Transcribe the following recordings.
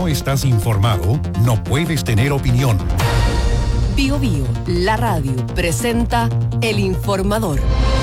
no estás informado, no puedes tener opinión. Bio Bio, la radio, presenta El Informador.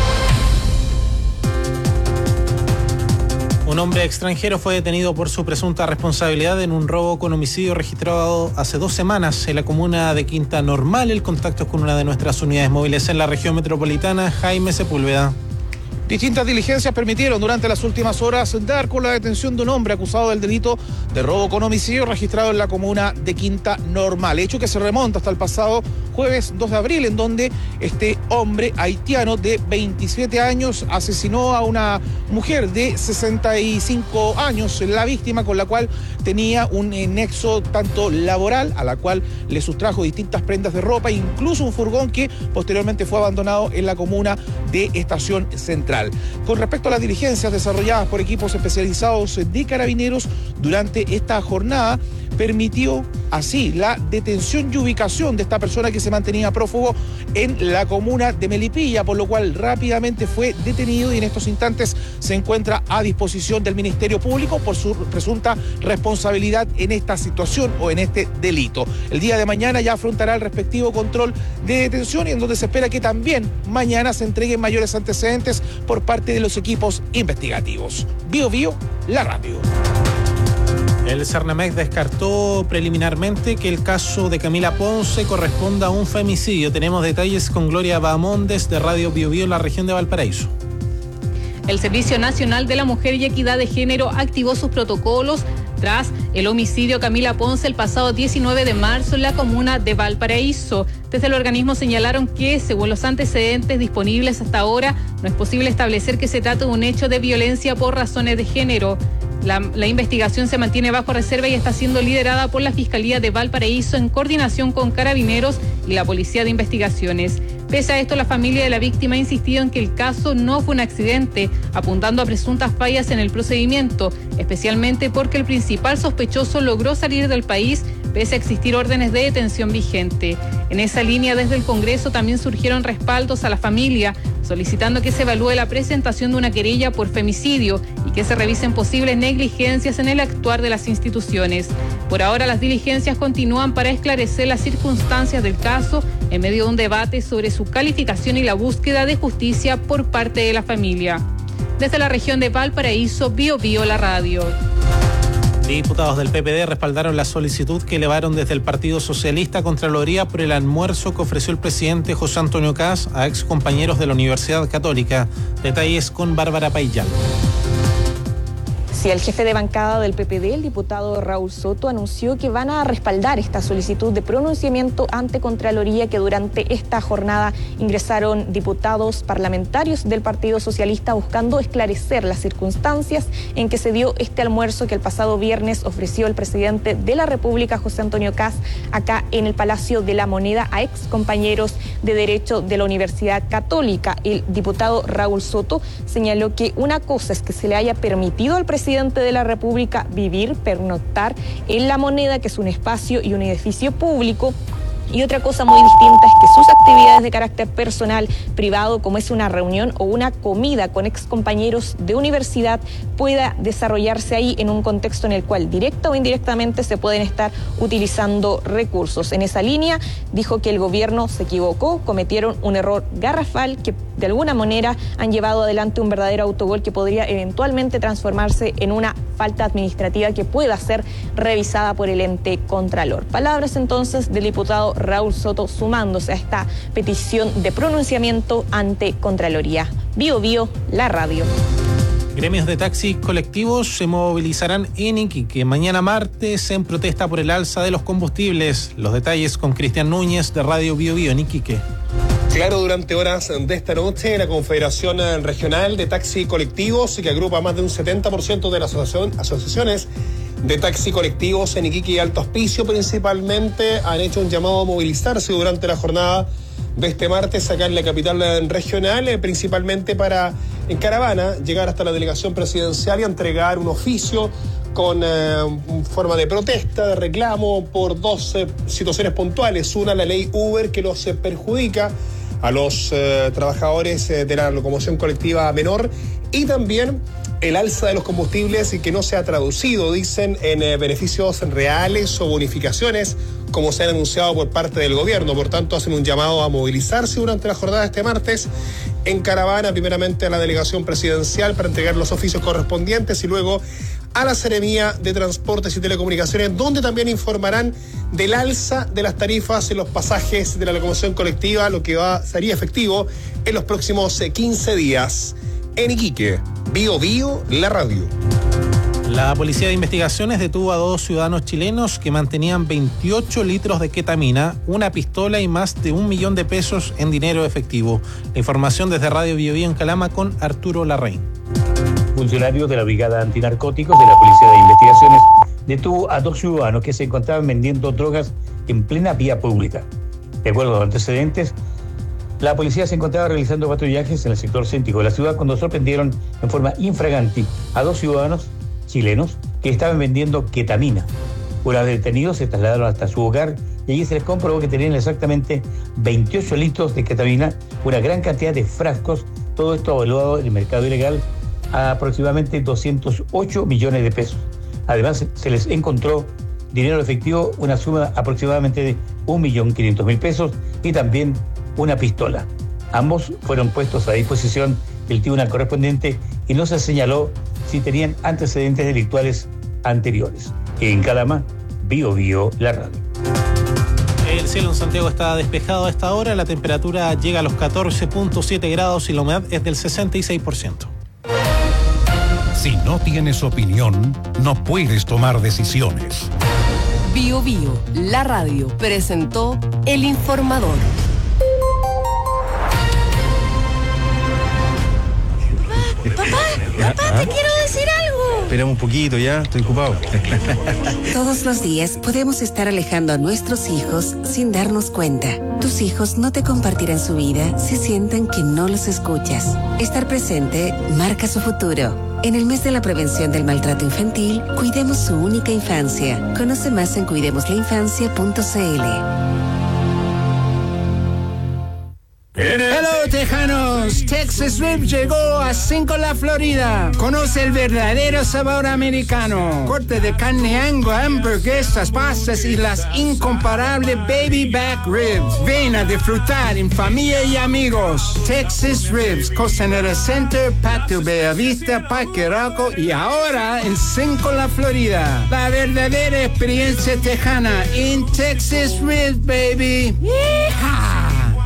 Un hombre extranjero fue detenido por su presunta responsabilidad en un robo con homicidio registrado hace 2 semanas en la comuna de Quinta Normal. El contacto es con una de nuestras unidades móviles en la región metropolitana, Jaime Sepúlveda. Distintas diligencias permitieron durante las últimas horas dar con la detención de un hombre acusado del delito de robo con homicidio registrado en la comuna de Quinta Normal, hecho que se remonta hasta el pasado jueves 2 de abril, en donde este hombre haitiano de 27 años asesinó a una mujer de 65 años, la víctima, con la cual tenía un nexo tanto laboral, a la cual le sustrajo distintas prendas de ropa, incluso un furgón que posteriormente fue abandonado en la comuna de Estación Central. Con respecto a las diligencias desarrolladas por equipos especializados de carabineros durante esta jornada, permitió así la detención y ubicación de esta persona que se mantenía prófugo en la comuna de Melipilla, por lo cual rápidamente fue detenido y en estos instantes se encuentra a disposición del Ministerio Público por su presunta responsabilidad en esta situación o en este delito. El día de mañana ya afrontará el respectivo control de detención y en donde se espera que también mañana se entreguen mayores antecedentes por parte de los equipos investigativos. Bio Bio, la radio. El Cernamex descartó preliminarmente que el caso de Camila Ponce corresponda a un femicidio. Tenemos detalles con Gloria Bahamondes de Radio Bio Bio en la región de Valparaíso. El Servicio Nacional de la Mujer y Equidad de Género activó sus protocolos tras el homicidio a Camila Ponce el pasado 19 de marzo en la comuna de Valparaíso. Desde el organismo señalaron que, según los antecedentes disponibles hasta ahora, no es posible establecer que se trata de un hecho de violencia por razones de género. La investigación se mantiene bajo reserva y está siendo liderada por la Fiscalía de Valparaíso en coordinación con Carabineros y la Policía de Investigaciones. Pese a esto, la familia de la víctima ha insistido en que el caso no fue un accidente, apuntando a presuntas fallas en el procedimiento, especialmente porque el principal sospechoso logró salir del país pese a existir órdenes de detención vigente. En esa línea, desde el Congreso también surgieron respaldos a la familia, solicitando que se evalúe la presentación de una querella por femicidio y que se revisen posibles negligencias en el actuar de las instituciones. Por ahora, las diligencias continúan para esclarecer las circunstancias del caso en medio de un debate sobre su calificación y la búsqueda de justicia por parte de la familia. Desde la región de Valparaíso, Bio Bio, la radio. Diputados del PPD respaldaron la solicitud que elevaron desde el Partido Socialista a Contraloría por el almuerzo que ofreció el presidente José Antonio Kast a excompañeros de la Universidad Católica. Detalles con Bárbara Paillal. Sí, el jefe de bancada del PPD, el diputado Raúl Soto, anunció que van a respaldar esta solicitud de pronunciamiento ante Contraloría que durante esta jornada ingresaron diputados parlamentarios del Partido Socialista buscando esclarecer las circunstancias en que se dio este almuerzo que el pasado viernes ofreció el presidente de la República, José Antonio Kast, acá en el Palacio de la Moneda a ex compañeros de Derecho de la Universidad Católica. El diputado Raúl Soto señaló que una cosa es que se le haya permitido al presidente de la República vivir, pernoctar en la Moneda, que es un espacio y un edificio público, y otra cosa muy distinta es que sus actividades de carácter personal, privado, como es una reunión o una comida con excompañeros de universidad, pueda desarrollarse ahí en un contexto en el cual directa o indirectamente se pueden estar utilizando recursos. En esa línea dijo que el gobierno se equivocó, cometieron un error garrafal que de alguna manera han llevado adelante un verdadero autogol que podría eventualmente transformarse en una falta administrativa que pueda ser revisada por el ente Contralor. Palabras entonces del diputado Raúl Soto sumándose a esta petición de pronunciamiento ante Contraloría. Bio Bio, la radio. Gremios de taxis colectivos se movilizarán en Iquique mañana martes en protesta por el alza de los combustibles. Los detalles con Cristian Núñez de Radio Bio Bio en Iquique. Claro, durante horas de esta noche, la Confederación Regional de Taxi Colectivos, que agrupa más de un 70% de las asociaciones de taxi colectivos en Iquique y Alto Hospicio, principalmente han hecho un llamado a movilizarse durante la jornada de este martes acá en la capital regional, principalmente para, en caravana, llegar hasta la delegación presidencial y entregar un oficio con forma de protesta, de reclamo por dos situaciones puntuales. Una, la ley Uber, que los perjudica a los trabajadores de la locomoción colectiva menor, y también el alza de los combustibles y que no se ha traducido, dicen, en beneficios reales o bonificaciones, como se han anunciado por parte del gobierno. Por tanto, hacen un llamado a movilizarse durante la jornada de este martes en caravana, primeramente a la delegación presidencial para entregar los oficios correspondientes y luego a la Seremía de Transportes y Telecomunicaciones, donde también informarán del alza de las tarifas en los pasajes de la locomoción colectiva, lo que sería efectivo en los próximos 15 días. En Iquique, Bío Bío, la radio. La Policía de Investigaciones detuvo a 2 ciudadanos chilenos que mantenían 28 litros de ketamina, una pistola y más de 1 millón de pesos en dinero efectivo. La información desde Radio Bío Bío en Calama con Arturo Larraín. Funcionarios de la Brigada Antinarcóticos de la Policía de Investigaciones detuvo a 2 ciudadanos que se encontraban vendiendo drogas en plena vía pública. De acuerdo a los antecedentes, la policía se encontraba realizando patrullajes en el sector céntrico de la ciudad cuando sorprendieron en forma infragante a 2 ciudadanos chilenos que estaban vendiendo ketamina. Una vez detenidos, se trasladaron hasta su hogar y allí se les comprobó que tenían exactamente 28 litros de ketamina, una gran cantidad de frascos, todo esto evaluado en el mercado ilegal a aproximadamente 208 millones de pesos. Además, se les encontró dinero efectivo, una suma aproximadamente de 1.500.000 pesos y también una pistola. Ambos fueron puestos a disposición del tribunal correspondiente y no se señaló si tenían antecedentes delictuales anteriores. En Calama, Bío Bío, la radio. El cielo en Santiago está despejado a esta hora, la temperatura llega a los 14.7 grados y la humedad es del 66%. Si no tienes opinión, no puedes tomar decisiones. Bío Bío, la radio, presentó El Informador. Papá, te quiero decir algo. Esperamos un poquito ya, estoy ocupado. Todos los días podemos estar alejando a nuestros hijos sin darnos cuenta. Tus hijos no te compartirán su vida si sienten que no los escuchas. Estar presente marca su futuro. En el mes de la prevención del maltrato infantil, cuidemos su única infancia. Conoce más en cuidemoslainfancia.cl. Hello, tejanos. Texas Rib llegó a 5 La Florida. Conoce el verdadero sabor americano. Corte de carne Angus, hamburguesas, pastas y las incomparables baby back ribs. Ven a disfrutar en familia y amigos. Texas Ribs, Costanera Center, Patio Bellavista, Parque Arauco y ahora en 5 La Florida. La verdadera experiencia tejana en Texas Ribs, baby. ¡Yeehaw!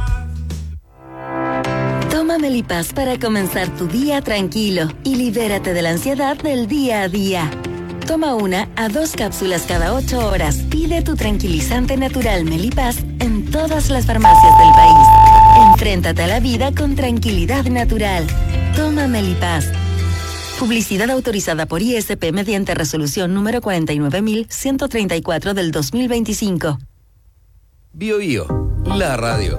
Toma Melipaz para comenzar tu día tranquilo y libérate de la ansiedad del día a día. Toma 1 a 2 cápsulas cada 8 horas. Pide tu tranquilizante natural Melipaz en todas las farmacias del país. Enfréntate a la vida con tranquilidad natural. Toma Melipaz. Publicidad autorizada por ISP mediante resolución número 49.134 del 2025. Bío Bío, la radio.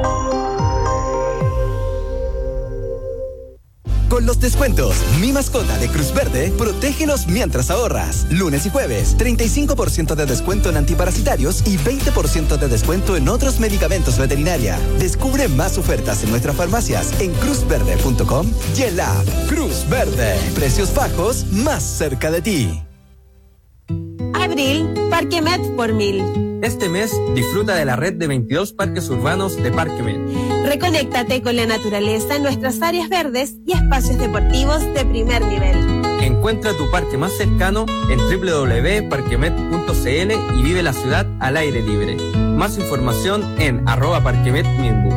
Con los descuentos Mi Mascota de Cruz Verde, protégelos mientras ahorras. Lunes y jueves, 35% de descuento en antiparasitarios y 20% de descuento en otros medicamentos veterinaria. Descubre más ofertas en nuestras farmacias en cruzverde.com y en la app Cruz Verde. Precios bajos más cerca de ti. Abril, Parquemet por 1000. Este mes disfruta de la red de 22 parques urbanos de Parquemet. Reconéctate con la naturaleza en nuestras áreas verdes y espacios deportivos de primer nivel. Encuentra tu parque más cercano en www.parquemet.cl y vive la ciudad al aire libre. Más información en @parquemetminbu.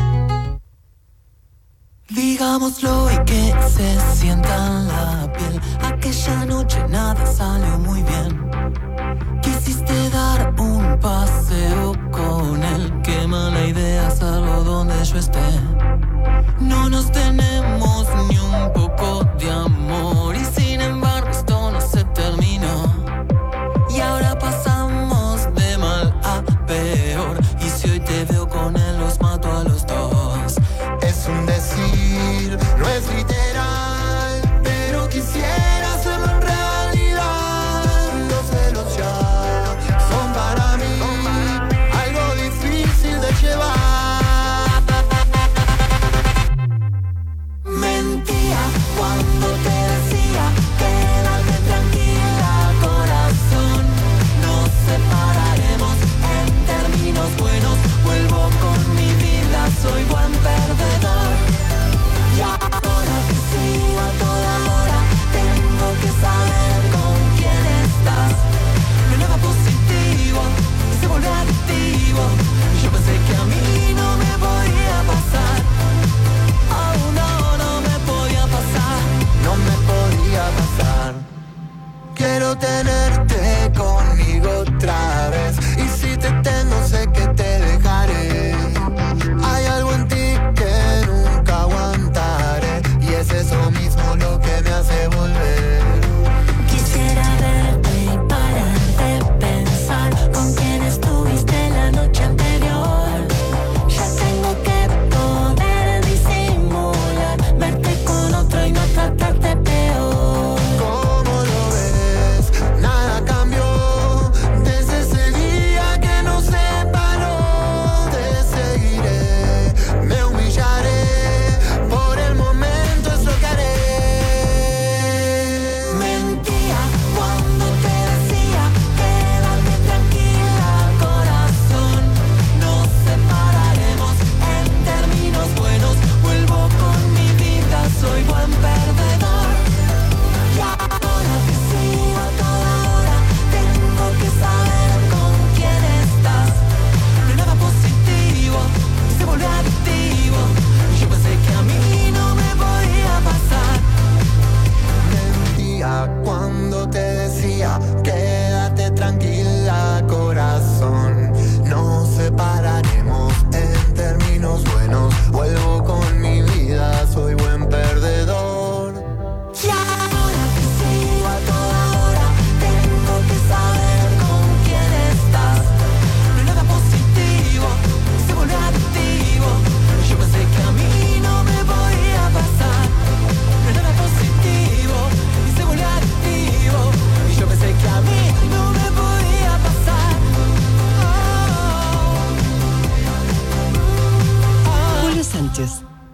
Digámoslo y que se sienta en la piel. Aquella noche nada salió muy bien. Quisiste dar un paseo con él. Qué mala idea, salvo donde yo esté. No nos tenemos ni un poco de amor y sin embargo esto no se terminó. Y ahora pasamos de mal a peor. Y si hoy te veo con él los mato a los dos. Es un decir, no es literal, pero quisiera hacerlo en realidad. Los celos ya son para mí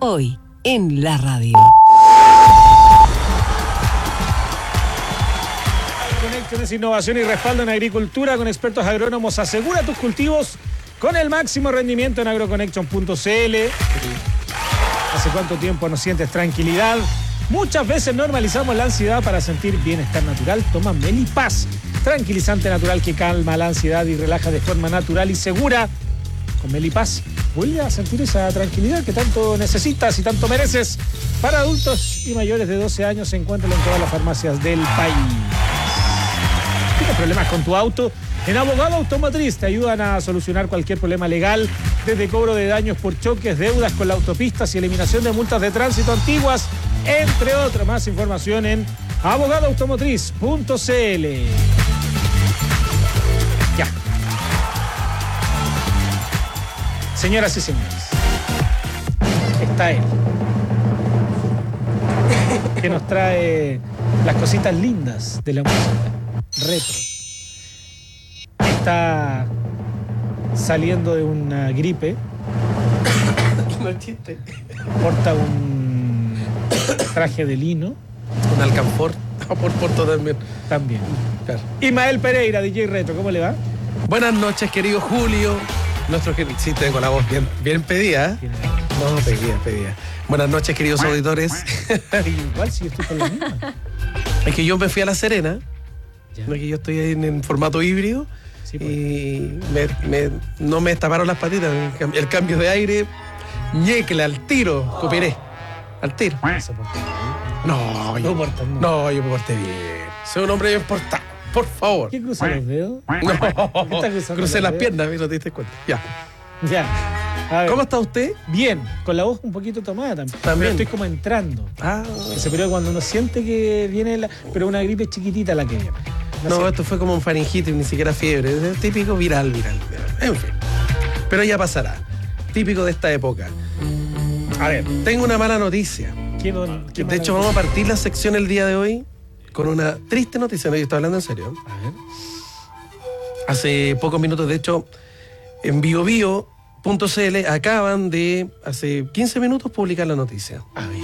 Hoy, en la radio. Conexiones, innovación y respaldo en agricultura con expertos agrónomos. Asegura tus cultivos con el máximo rendimiento en agroconnection.cl. ¿Hace cuánto tiempo no sientes tranquilidad? Muchas veces normalizamos la ansiedad para sentir bienestar natural. Toma Melipaz, tranquilizante natural que calma la ansiedad y relaja de forma natural y segura. Con Melipaz vuelve a sentir esa tranquilidad que tanto necesitas y tanto mereces. Para adultos y mayores de 12 años se encuentran en todas las farmacias del país. ¿Tienes problemas con tu auto? En Abogado Automotriz te ayudan a solucionar cualquier problema legal, desde cobro de daños por choques, deudas con las autopistas y eliminación de multas de tránsito antiguas, entre otras. Más información en abogadoautomotriz.cl. Ya. Señoras y señores, está él, que nos trae las cositas lindas de la música retro. Está saliendo de una gripe. No chiste. Porta un traje de lino. Un alcanfor. Por Porto también. También. Claro. Ismael Pereira, DJ Retro, ¿cómo le va? Buenas noches, querido Julio. Sí, tengo la voz bien pedida. No, pedida. Buenas noches, queridos auditores. Igual si yo estoy con la misma. Es que yo me fui a La Serena. No, que yo estoy en formato híbrido. Sí, pues. Y no me taparon las patitas. El cambio de aire, ñecle al tiro, copiré. Al tiro. No, yo me porté bien. Soy un hombre bien portado, por favor. ¿Qué cruza los dedos? No, crucé las piernas, no te diste cuenta. Ya. A ver. ¿Cómo está usted? Bien, con la voz un poquito tomada también. Pero estoy como entrando. Ese periodo cuando uno siente que viene pero una gripe chiquitita la que viene. No, esto fue como un faringitis, ni siquiera fiebre. Es típico viral. En fin. Pero ya pasará. Típico de esta época. A ver, tengo una mala noticia. De hecho, vamos a partir la sección el día de hoy con una triste noticia. No, yo estoy hablando en serio. A ver. Hace pocos minutos, de hecho, en biobio.cl acaban de, hace 15 minutos, publicar la noticia. A ver.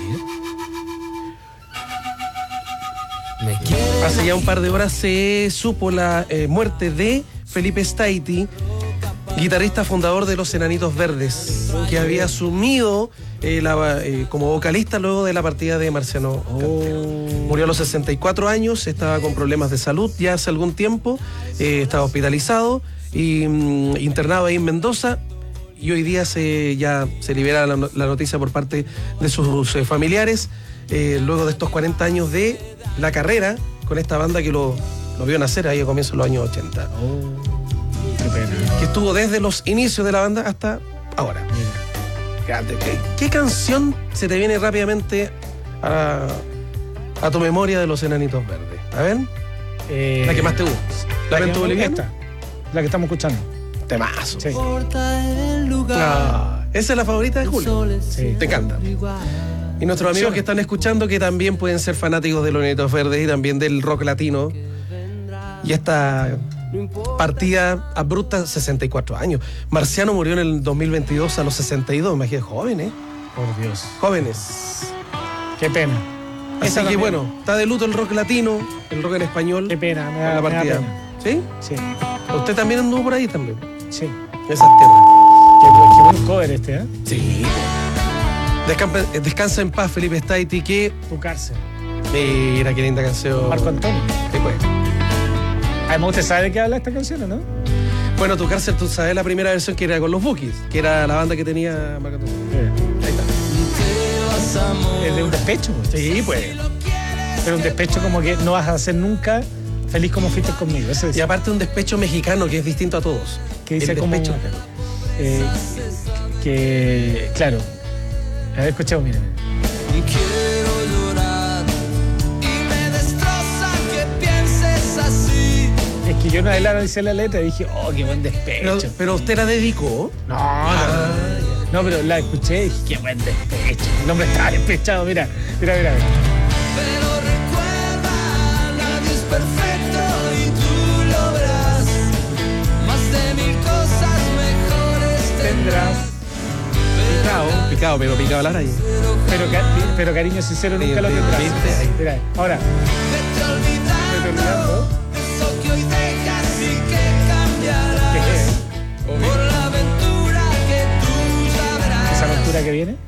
Hace ya un par de horas se supo la muerte de Felipe Staiti, guitarrista fundador de Los Enanitos Verdes, que había asumido como vocalista luego de la partida de Marciano. Murió a los 64 años, estaba con problemas de salud ya hace algún tiempo, estaba hospitalizado y internado ahí en Mendoza, y hoy día ya se libera la noticia por parte de sus familiares, luego de estos 40 años de la carrera con esta banda que lo vio nacer ahí a comienzos de los años 80. Qué pena. Que estuvo desde los inicios de la banda hasta ahora. ¿Qué canción se te viene rápidamente a tu memoria de Los Enanitos Verdes? A ver. La que más te gusta. ¿Lamento Boliviano? La que estamos escuchando. Temazo. Sí. Esa es la favorita de Julio. Sí. Te encanta. Y nuestros amigos que están escuchando, que también pueden ser fanáticos de Los Enanitos Verdes y también del rock latino. Y esta partida abrupta, 64 años. Marciano murió en el 2022 a los 62. Imagínate, jóvenes. Por Dios. Jóvenes. Qué pena. Así que bueno, está de luto el rock latino, el rock en español. Qué pena, me da la partida. pena. ¿Sí? Sí. ¿Usted también anduvo por ahí también? Sí. Esas tierras. Qué buen cover este, ¿eh? Sí. Descansa en paz, Felipe Staiti, que... Tu cárcel. Mira, qué linda canción. Marco Antonio. Sí, pues. Además, ¿usted sabe de qué habla esta canción, no? Bueno, Tu cárcel, tú sabes la primera versión que era con los Bookies, que era la banda que tenía Marco Antonio. Ahí está. Es de un despecho. Sí, pues. Pero un despecho como que no vas a ser nunca feliz como fuiste conmigo. Y aparte un despecho mexicano que es distinto a todos. Que dice como... que, claro. A ver, escuchemos, miren. Y quiero llorar y me destroza que pienses así. Es que yo no analicé la letra y dije, oh, qué buen despecho. Pero usted la dedicó. No, pero la escuché y dije, qué buen despecho. El hombre estaba despechado, mira. Pero recuerda, nadie es perfecto y tú lo verás. Más de 1000 cosas mejores tendrás. picado a la araña. Pero cariño sincero nunca lo tendrás. Mira, ahora. Estoy olvidando. ¿Esa aventura que viene?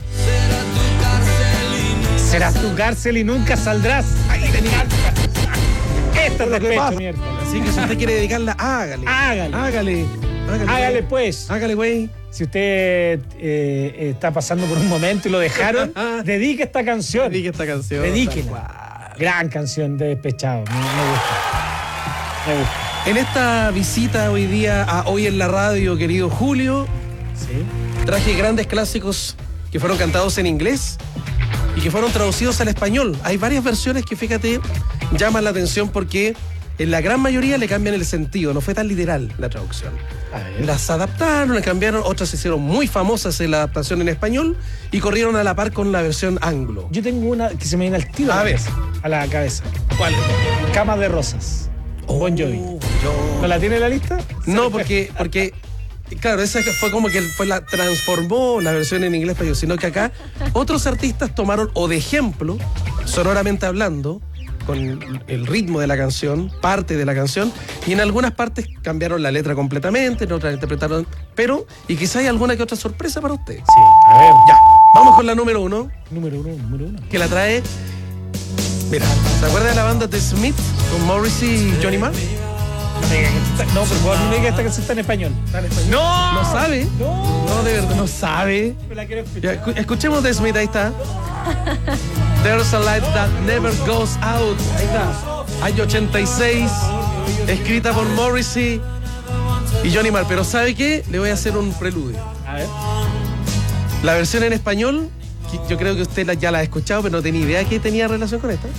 Serás tu cárcel y nunca saldrás. Ahí te encanta. Esto es despecho, miércoles. Así que si usted quiere dedicarla, hágale pues. Hágale, güey. Si usted está pasando por un momento y lo dejaron, dedique esta canción. Dedíquela. Gran canción de Despechado. Me gusta. En esta visita hoy día a Hoy en la Radio, querido Julio, traje grandes clásicos que fueron cantados en inglés y que fueron traducidos al español. Hay varias versiones que, fíjate, llaman la atención porque en la gran mayoría le cambian el sentido, no fue tan literal la traducción. Las adaptaron, las cambiaron, otras se hicieron muy famosas en la adaptación en español y corrieron a la par con la versión anglo. Yo tengo una que se me viene al tiro a la cabeza. ¿Cuál? Cama de rosas. Bon Jovi. ¿No la tiene en la lista? No, porque claro, esa fue como que transformó la versión en inglés español, sino que acá otros artistas tomaron, o de ejemplo, sonoramente hablando, con el ritmo de la canción, parte de la canción, y en algunas partes cambiaron la letra completamente, en otras interpretaron, pero, y quizá hay alguna que otra sorpresa para usted. Sí, a ver. Ya, vamos con la número uno. Número uno. Que la trae, mira, ¿se acuerda de la banda The Smith con Morrissey y Johnny Marr? No, por favor, no me diga esta canción está en español. ¡No! ¿No sabe? No, de verdad, no sabe. Me la quiero escuchar. Ya, escuchemos The Smith, ahí está. There's a light that never goes out. Ahí está. Año 86. Escrita por Morrissey y Johnny Marr. Pero ¿sabe qué? Le voy a hacer un preludio. A ver. La versión en español, yo creo que usted ya la ha escuchado, pero no tenía idea que tenía relación con esta.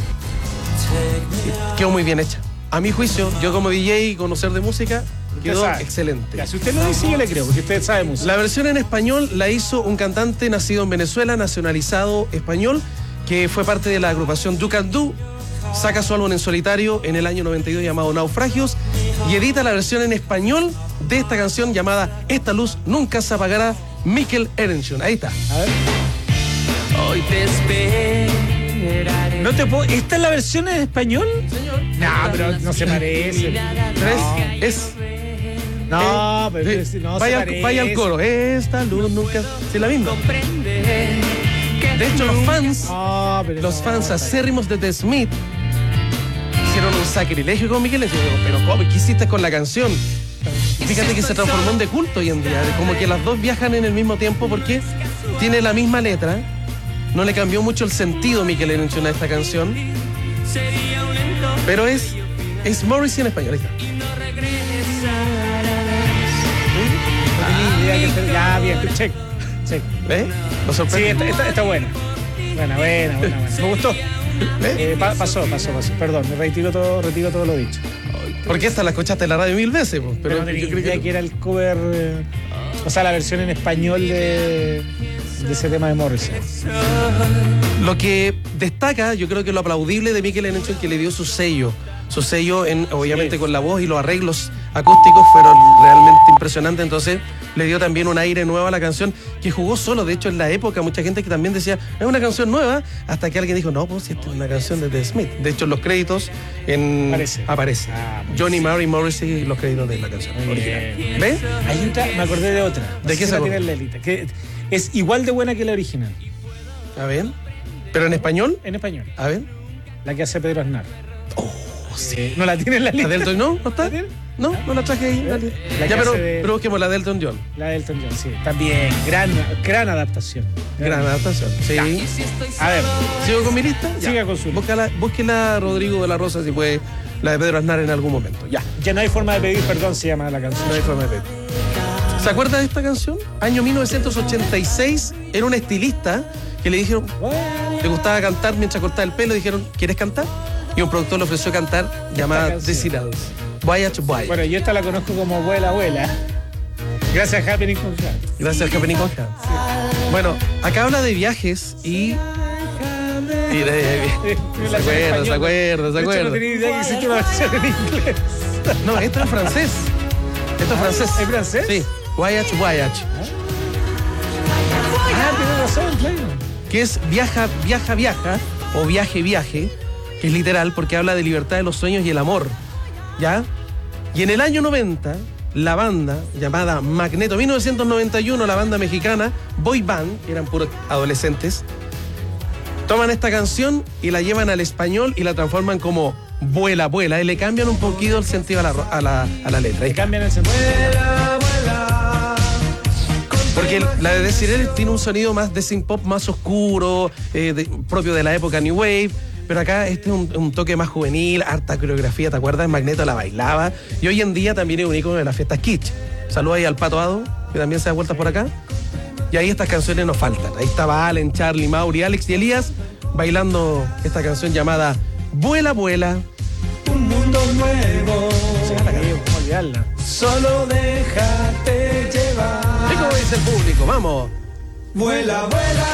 Quedó muy bien hecha. A mi juicio, yo como DJ y conocer de música, quedó excelente. Ya, si usted lo dice, yo le creo, porque usted sabe música. La versión en español la hizo un cantante nacido en Venezuela, nacionalizado español, que fue parte de la agrupación Do Can Do. Saca su álbum en solitario en el año 92 llamado Naufragios y edita la versión en español de esta canción llamada Esta luz nunca se apagará, Mikel Erenchun. Ahí está. A ver. Hoy te esperaré. No te puedo. ¿Esta es la versión en español? Señor. No, pero no se parece. No, pero no se parece. Vaya al coro. Esta luz nunca. Sí, la misma. De hecho, los fans acérrimos de The Smith hicieron un sacrilegio con Mikel. Pero ¿cómo? ¿Qué hiciste con la canción? Fíjate que se transformó en de culto hoy en día. Como que las dos viajan en el mismo tiempo porque tiene la misma letra. No le cambió mucho el sentido Mikel Erenchun a esta canción. Pero es Morrissey en español. Ahí está. Ya, bien, check. ¿Ves? ¿Lo sorprende? Sí, está buena. Buena. Me gustó. Pasó. Perdón, me retiro todo lo dicho. Porque esta la escuchaste en la radio 1000 veces. Pero yo creía que era el cover, o sea, la versión en español de ese tema de Morrissey. Lo que destaca, yo creo que lo aplaudible de Mikel Erenchun, que le dio su sello obviamente con la voz y los arreglos acústicos fueron realmente impresionantes. Entonces le dio también un aire nuevo a la canción, que jugó solo. De hecho, en la época mucha gente que también decía es una canción nueva, hasta que alguien dijo no, pues esta es una canción de The Smith. De hecho, en los créditos aparece Johnny Marr y Morrissey, los créditos de la canción original. ¿Ves? Hay otra, me acordé de otra. ¿De qué se tiene la lista? Que es igual de buena que la original. A ver. ¿Pero en español? En español. A ver. La que hace Pedro Aznar. Sí. ¿No la tiene en la lista? ¿La Elton John? ¿No está? No la traje ahí. Pero busquemos la de Elton John. La de Elton John, sí. También. Gran adaptación. Gran adaptación, sí. Ya. A ver. ¿Sigo con mi lista? Siga con su lista. Búsquela Rodrigo de la Rosa, si puede, la de Pedro Aznar en algún momento. Ya no hay forma de pedir perdón, se llama la canción. No hay forma de pedir. ¿Se acuerda de esta canción? Año 1986, era un estilista que le dijeron, le gustaba cantar mientras cortaba el pelo, dijeron, ¿quieres cantar? Y un productor le ofreció cantar llamada Desirados. Voyage. Bueno, yo esta la conozco como Abuela. Gracias a Happening con Han. Gracias al Happening con Han. Sí. Bueno, acá habla de viajes y ¿Se acuerda? De hecho, no tenía idea que existe una versión en inglés. No, esto es francés. ¿Es francés? Sí. Voyage. tienes razón, claro. Que es Viaja, Viaja, Viaja, o Viaje, Viaje, que es literal porque habla de libertad de los sueños y el amor, ¿ya? Y en el año 90, la banda llamada Magneto, 1991, la banda mexicana, Boy Band, que eran puros adolescentes, toman esta canción y la llevan al español y la transforman como Vuela, Vuela, y le cambian un poquito el sentido a la letra. Le cambian el sentido. Vuela, vuela. Porque la de Desiree tiene un sonido más de synth pop, más oscuro, propio de la época New Wave. Pero acá este es un toque más juvenil, harta coreografía, ¿te acuerdas? Magneto la bailaba. Y hoy en día también es un ícono de las fiestas kitsch. Saludos ahí al Pato Ado, que también se da vueltas por acá. Y ahí estas canciones nos faltan. Ahí estaba Allen, Charlie, Mauri, Alex y Elías bailando esta canción llamada Vuela, Vuela. Un mundo nuevo. ¿Cómo olvidarla? Solo déjate llevar. ¿Y cómo dice el público? Vamos. Vuela, vuela.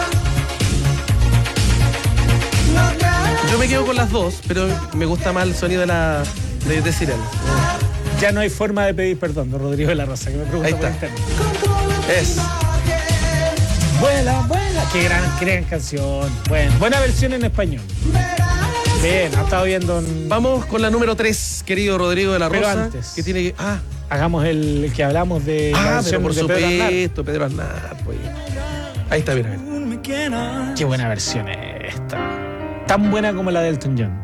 Yo me quedo con las dos, pero me gusta más el sonido de Sirena. Ya no hay forma de pedir perdón, don Rodrigo de la Rosa, que me pregunta por internet. Es Vuela, vuela. Qué gran canción. Buena versión en español. Bien, ha estado viendo. Vamos con la número 3, querido Rodrigo de la Rosa. Pero antes, que tiene que. Hagamos el que hablamos de. La versión pero por de supuesto, Pedro Aznar. Pues. Ahí está, mira. Qué buena versión es esta. Tan buena como la de Elton John.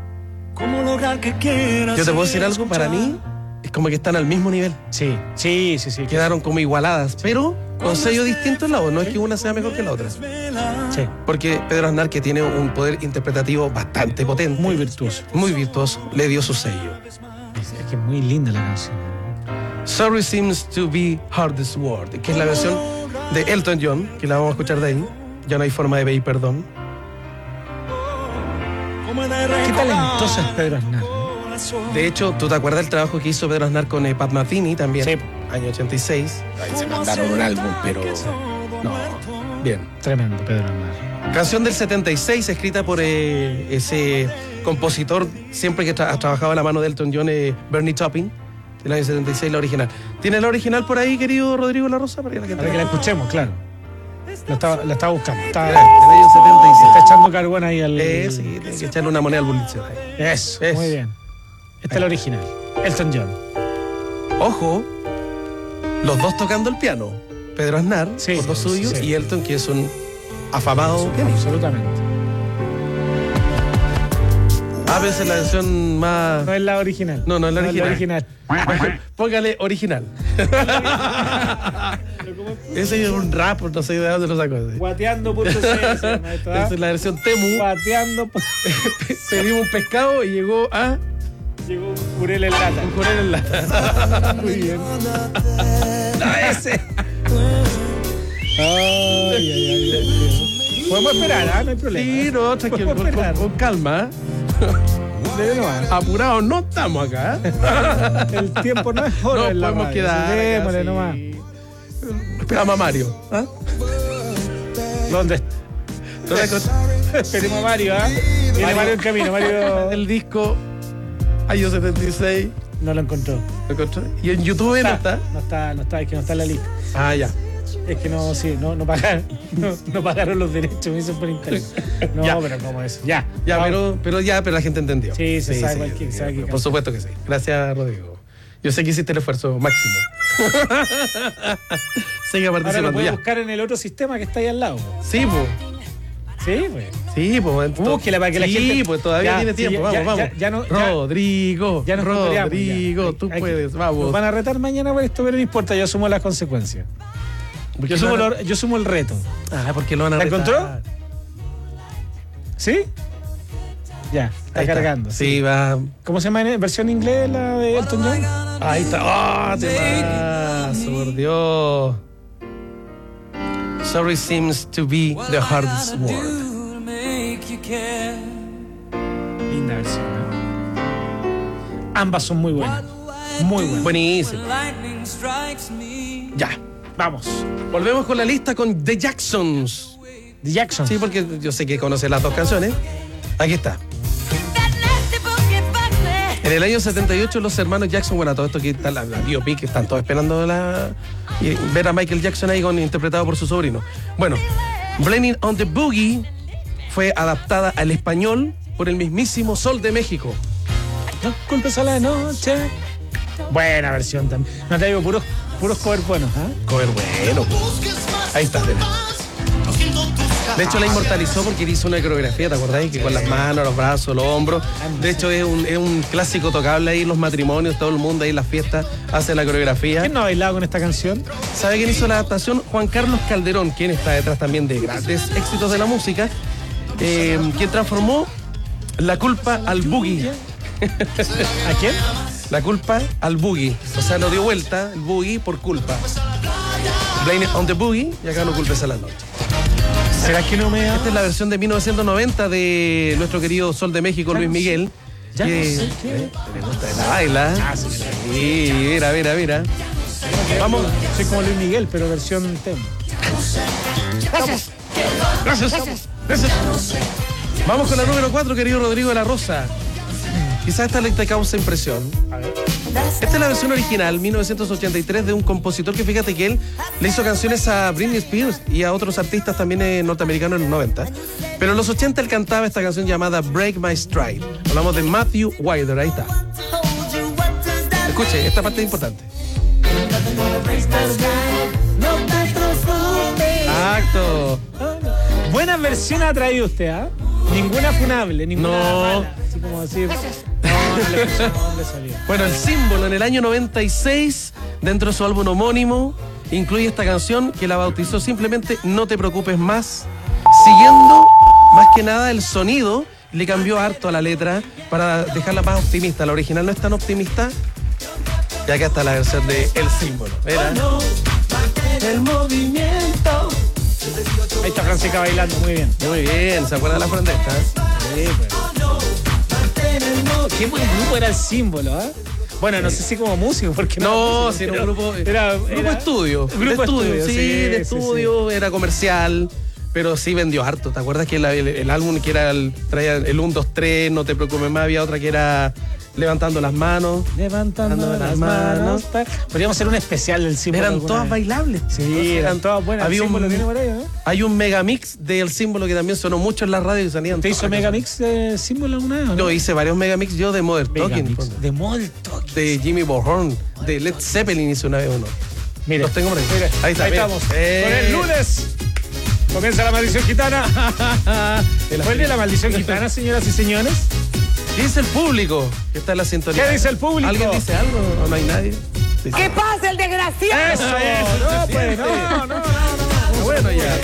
Yo te puedo decir algo, para mí es como que están al mismo nivel. Sí. Quedaron como igualadas, pero con sellos distintos la voz. No es que una sea mejor que la otra. Sí. Porque Pedro Aznar, que tiene un poder interpretativo bastante potente, muy virtuoso, le dio su sello. Es que es muy linda la canción. Sorry Seems to Be Hardest Word, que es la versión de Elton John, que la vamos a escuchar de ahí. Ya no hay forma de pedir perdón. Qué talentoso es Pedro Aznar. De hecho, ¿tú te acuerdas del trabajo que hizo Pedro Aznar con Pat Metheny también? Sí. Año 86. Ahí se mandaron un álbum, pero... No, bien. Tremendo, Pedro Aznar. Canción del 76, escrita por ese compositor, siempre que ha trabajado a la mano de Elton John, Bernie Taupin, del año 76, la original. ¿Tienes la original por ahí, querido Rodrigo La Rosa? Para que la escuchemos, claro. La estaba buscando. Está del año 76. Está echando carbón ahí al... sí, tiene que echarle una moneda al boliche. Eso, muy bien. Esta es la original. Elton John. Ojo, los dos tocando el piano. Pedro Aznar, por lo suyo, y Elton, que es un afamado pianista. Absolutamente. Pero esa es la versión más... No es la original. No es la original. Póngale original. Ese es un rap, no sé de dónde lo sacó. Guateando.cl. Esa es la versión Temu. Guateando. Pedimos un pescado y llegó a... Llegó un jurel en lata. Un jurel en lata. Muy bien. Ese. Ay. Podemos esperar, no hay problema. Sí, no, tranquilo, con calma. Apurados no estamos acá. El tiempo no es oro. No podemos quedar. Démosle nomás. Esperamos a Mario. ¿Dónde? Esperemos a Mario, Viene Mario en camino, Mario. El disco año 76. No lo encontró. ¿Lo encontró? ¿Y en YouTube no está? No está, es que no está en la lista. Ya. Es que no pagaron los derechos, me dicen por internet. No, ya. Pero ¿cómo es? Ya. Pero la gente entendió. Sí, se sabe cualquier. Por supuesto que sí. Gracias, Rodrigo. Yo sé que hiciste el esfuerzo máximo. Sigue participando. Ahora lo puedes buscar en el otro sistema que está ahí al lado. Sí, pues. Sí, pues. Sí, pues. Búsquela para que la gente... Sí, pues todavía tiene tiempo. Vamos. Rodrigo, tú puedes, vamos. Nos van a retar mañana por esto, pero no importa, yo asumo las consecuencias. Yo sumo el reto. Porque lo van a retar. ¿La encontró? ¿Sí? Ya, está cargando. Sí, va. ¿Cómo se llama en versión inglés la de Elton John? Ahí está. Temazo, por Dios. Sorry seems to be the hardest word. Linda versión, Ambas son muy buenas. Muy buenas. Buenísimo. Ya. Vamos. Volvemos con la lista con The Jacksons. The Jacksons. Sí, porque yo sé que conoces las dos canciones. Aquí está. En el año 78 los hermanos Jackson, todo esto que está la biopic, que están todos esperando Y ver a Michael Jackson ahí interpretado por su sobrino. Bueno, Blame on the Boogie fue adaptada al español por el mismísimo Sol de México. No culpes a la noche. Buena versión también. No te digo puros covers buenos, ¿ah? Cover bueno. Ahí está. De hecho la inmortalizó porque hizo una coreografía, ¿te acordáis? Que con las manos, los brazos, los hombros. De hecho es un clásico tocable ahí en los matrimonios, todo el mundo ahí en las fiestas hace la coreografía. ¿Quién no ha bailado con esta canción? ¿Sabe quién hizo la adaptación? Juan Carlos Calderón, quien está detrás también de grandes éxitos de la música, quien transformó La Culpa al Boogie. ¿A quién? La Culpa al Boogie. O sea, lo dio vuelta el Boogie por culpa. Blame on the Boogie y acá no culpes a la noche. ¿Será que no me...? Esta es la versión de 1990 de nuestro querido Sol de México, Luis Miguel. Ya que, no sé qué. Me gusta la baila. Sí, mira. Vamos. Soy como Luis Miguel, pero versión tema. Gracias. Vamos con la número 4, querido Rodrigo de la Rosa. Quizás esta te causa impresión. A ver. Esta es la versión original, 1983, de un compositor que fíjate que él le hizo canciones a Britney Spears y a otros artistas también norteamericanos en los 90. Pero en los 80 él cantaba esta canción llamada Break My Stride. Hablamos de Matthew Wilder, ahí está. Escuche, esta parte es importante. Exacto. Buena versión ha traído usted, ¿ah? Ninguna funable, ninguna mala. Así como decir... Bueno, el símbolo en el año 96, dentro de su álbum homónimo, incluye esta canción que la bautizó simplemente No te preocupes más, siguiendo más que nada el sonido, le cambió harto a la letra para dejarla más optimista. La original no es tan optimista. Y acá está la versión de El Símbolo. ¿Era? El movimiento. Ahí está Francisca bailando, muy bien. Muy bien, ¿se acuerdan de la frondesta? Sí, pues. Qué buen grupo era El Símbolo, ¿eh? Bueno, no sé si como músico, porque no, si era un grupo. Era estudio. Grupo estudio, sí, de estudio, sí. Era comercial, pero sí vendió harto. ¿Te acuerdas que el álbum que era traía el 1, 2, 3, No te preocupes más, había otra que era Levantando las manos. Levantando las manos. Podríamos hacer un especial del Símbolo. Eran todas bailables. Sí, eran todas buenas. Había Símbolo tiene por ahí, ¿no? Hay un megamix del Símbolo que también sonó mucho en la radio y salían. ¿Te hizo megamix de Símbolo alguna vez? Yo hice varios megamix yo de Modern Talking. De Modern Talking. De Jimmy Bohorn, de Led Zeppelin hice una vez uno. Mira, los tengo por ahí. Mira, ahí estamos. Con el lunes. Comienza la maldición gitana. ¿Fue el de la maldición gitana, señoras y señores? ¿Qué dice el público? Que está en la sintonía. ¿Qué dice el público? ¿Alguien dice algo o no hay nadie? Sí. ¿Qué pasa, el desgraciado? Eso. No, pues, no. Bueno, ya.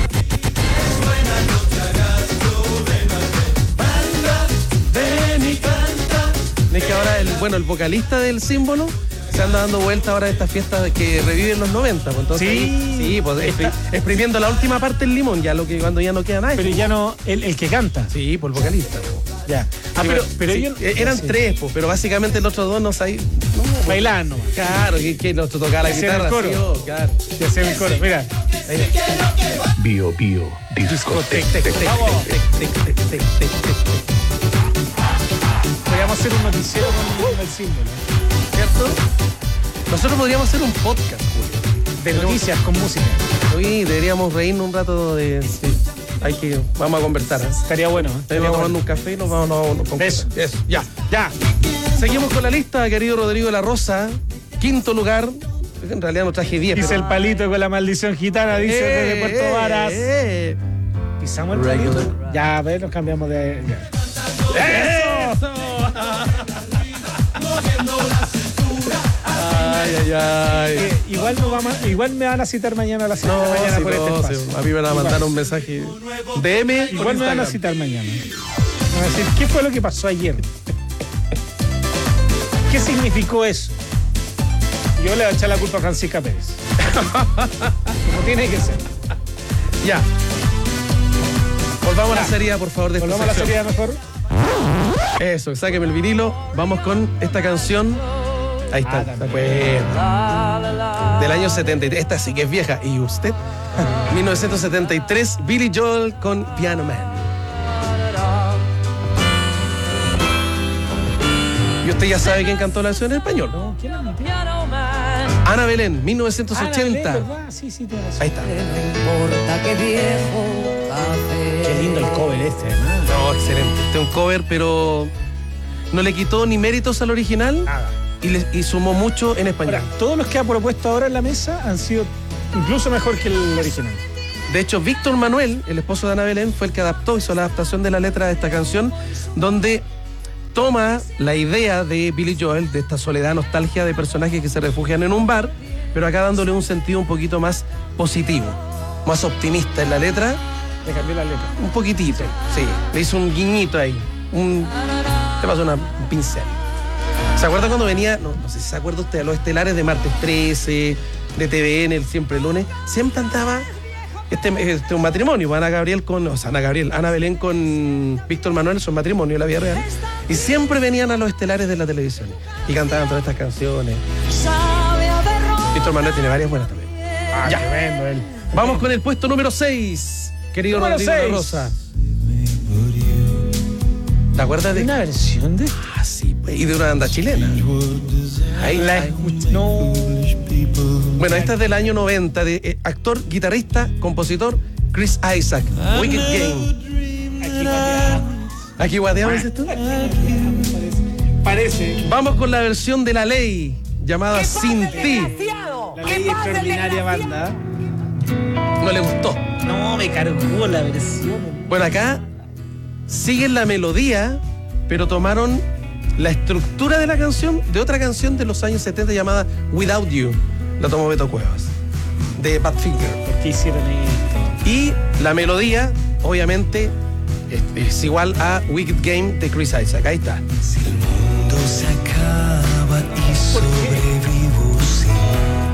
Es que ahora el vocalista del Símbolo se anda dando vuelta ahora de estas fiestas que reviven los 90. Pues entonces, sí, pues exprimiendo la última parte del limón, ya cuando ya no queda nada. Pero ya no, el que canta. Sí, por el vocalista. Ya. Pero sí, ellos eran tres, pues, pero básicamente los otros dos no sabían. Bailaban nomás. Claro, que nos tocaba la guitarra. El coro. Sí, claro. Y hacían el coro. Mira. Bio Discoteca. Vamos. Podríamos hacer un noticiero con el Símbolo. ¿Cierto? Nosotros podríamos hacer un podcast, Julio. De noticias con música. Hoy deberíamos reírnos un rato de... Sí. Vamos a conversar. Estaría bueno. Estaría tomando un café y nos vamos con eso. Ya. Seguimos con la lista, querido Rodrigo de la Rosa. Quinto lugar. En realidad no traje 10. Dice el palito con la maldición gitana, dice desde Puerto Varas. Pisamos el palito. Ya, a ver, nos cambiamos de... ¡Eso! Ay. Igual me van a citar mañana a las 7 de la mañana por este espacio. A mí me van a mandar un mensaje DM. Igual me van a citar mañana. Me van a decir, ¿qué fue lo que pasó ayer? ¿Qué significó eso? Yo le voy a echar la culpa a Francisca Pérez. Como tiene que ser. Ya. Volvamos a la seriedad, por favor. Volvamos a la seriedad mejor. Eso, sáqueme el vinilo. Vamos con esta canción. Ahí está, ¿se acuerdan? Del año 73. Esta sí que es vieja. ¿Y usted? 1973, Billy Joel con Piano Man. ¿Y usted ya sabe quién cantó la versión en español? No, ¿quién la metió? Ana Belén, 1980. ¿Verdad? Sí, tienes razón. Ahí está. Qué lindo el cover además. No, excelente. Este es un cover, pero no le quitó ni méritos al original. Nada. Y sumó mucho en español. Ahora, todos los que ha propuesto ahora en la mesa han sido incluso mejor que el original. De hecho, Víctor Manuel, el esposo de Ana Belén, fue el que hizo la adaptación de la letra de esta canción, donde toma la idea de Billy Joel, de esta soledad, nostalgia de personajes que se refugian en un bar, pero acá dándole un sentido un poquito más positivo, más optimista en la letra. Le cambió la letra. Un poquitito, sí. Le hizo un guiñito ahí. Le pasó un pincel. ¿Se acuerdan cuando venía? No sé si se acuerda usted, a los estelares de Martes 13, de TVN, el Siempre Lunes? Siempre andaba un matrimonio, Ana Belén con Víctor Manuel, son matrimonio en la vida real. Y siempre venían a los estelares de la televisión y cantaban todas estas canciones. Víctor Manuel tiene varias buenas también. Ya. Tremendo él. Vamos con el puesto número 6, querido número Rodrigo 6. Rosa. ¿Te acuerdas de una versión de? Ah, sí, pues, y de una banda chilena. Ahí la escuché. No. Bueno, esta es del año 90, de actor, guitarrista, compositor, Chris Isaac. Wicked Game. Aquí guateamos esto. Parece. Vamos con la versión de La Ley, llamada Sin Ti. La Ley, extraordinaria banda. No le gustó. No, me cargó la versión. Bueno, acá siguen la melodía, pero tomaron la estructura de la canción de otra canción de los años 70 llamada Without You. La tomó Beto Cuevas, de Badfinger. ¿Por qué hicieron esto? Y la melodía, obviamente, es igual a Wicked Game de Chris Isaac. Ahí está. Si el mundo se acaba y sobrevivo sin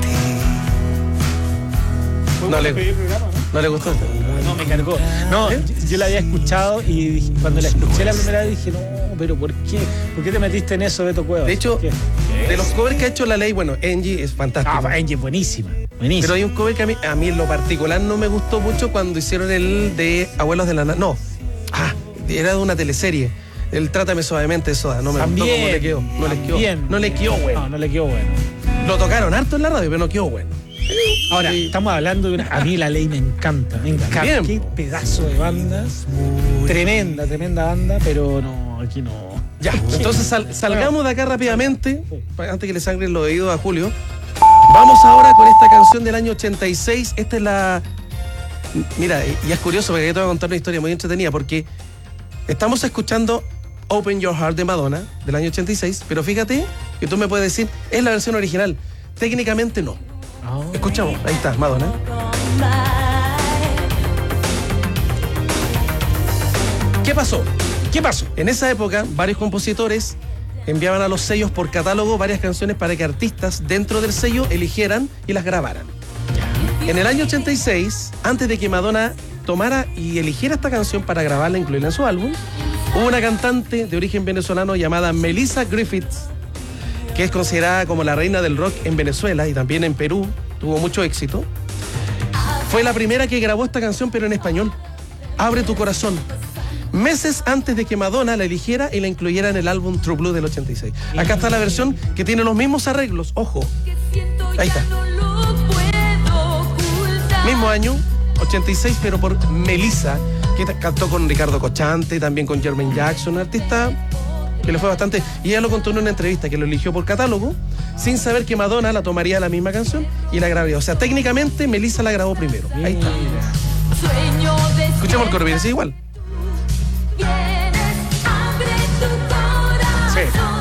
ti. No le gustó. No, me cargó. No, yo la había escuchado y dije, cuando la escuché la primera vez dije, no, pero ¿por qué? ¿Por qué te metiste en eso, Beto Cuevas? De hecho, de los covers que ha hecho La Ley, bueno, Angie es fantástica. Angie es buenísima. Pero hay un cover que a mí en lo particular no me gustó mucho cuando hicieron el de Abuelos de la Nada. No. Era de una teleserie. El Trátame Suavemente de Soda. No me gustó cómo le quedó. No le quedó bueno. No le quedó bueno. Lo tocaron harto en la radio, pero no quedó bueno. Ahora, estamos hablando de a mí La Ley me encanta. Bien. Qué pedazo de banda. Tremenda banda, pero no, aquí no. Ya, entonces salgamos de acá rápidamente, antes que le sangren los oídos a Julio. Vamos ahora con esta canción del año 86. Esta es la... Mira, y es curioso porque aquí te voy a contar una historia muy entretenida, porque estamos escuchando Open Your Heart de Madonna, del año 86, pero fíjate que tú me puedes decir, es la versión original. Técnicamente no. Escuchamos, ahí está, Madonna. ¿Qué pasó? En esa época, varios compositores enviaban a los sellos por catálogo varias canciones para que artistas dentro del sello eligieran y las grabaran. En el año 86, antes de que Madonna tomara y eligiera esta canción para grabarla e incluirla en su álbum, hubo una cantante de origen venezolano llamada Melissa Griffiths, que es considerada como la reina del rock en Venezuela y también en Perú, tuvo mucho éxito. Fue la primera que grabó esta canción, pero en español. Abre tu corazón. Meses antes de que Madonna la eligiera y la incluyera en el álbum True Blue del 86. Acá está la versión que tiene los mismos arreglos, ojo. Ahí está. Mismo año, 86, pero por Melissa, que cantó con Ricardo Cochante, también con Jermaine Jackson, un artista que le fue bastante. Y ella lo contó en una entrevista, que lo eligió por catálogo, sin saber que Madonna la tomaría la misma canción y la grabaría. O sea, técnicamente Melissa la grabó primero. Ahí está. Escuchemos el coro, es igual. Sí.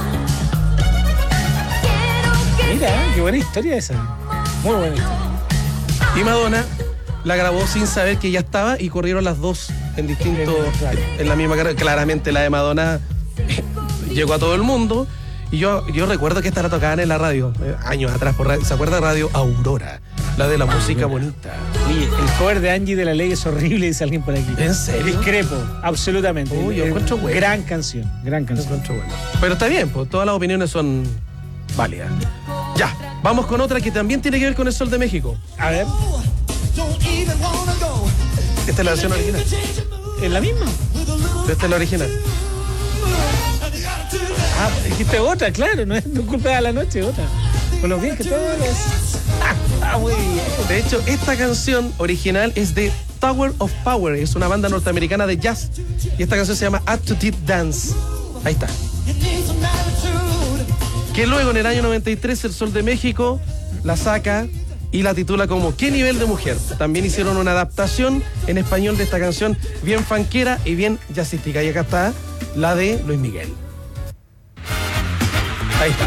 Mira, qué buena historia esa. Muy buena historia. Y Madonna la grabó sin saber que ya estaba y corrieron las dos en distintos, en la misma carrera. Claramente la de Madonna llegó a todo el mundo. Y yo recuerdo que esta la tocaban en la radio, años atrás, por radio. ¿Se acuerda de Radio Aurora? La de la música bonita. Oye, el cover de Angie de La Ley es horrible, dice alguien por aquí. ¿En serio? Discrepo, absolutamente. Uy, yo encuentro bueno. Gran canción. Encuentro bueno. Pero está bien, pues todas las opiniones son válidas. Ya, vamos con otra que también tiene que ver con el Sol de México. A ver. Esta es la versión original. ¿Es la misma? Esta es la original. Dijiste otra, claro, no es culpa de la noche, otra. Con lo bien que te ves. Muy bien. De hecho, esta canción original es de Tower of Power, es una banda norteamericana de jazz. Y esta canción se llama Up to Deep Dance. Ahí está. Que luego en el año 93 el Sol de México la saca y la titula como ¿Qué nivel de mujer? También hicieron una adaptación en español de esta canción bien fanquera y bien jazzística. Y acá está la de Luis Miguel. Ahí está.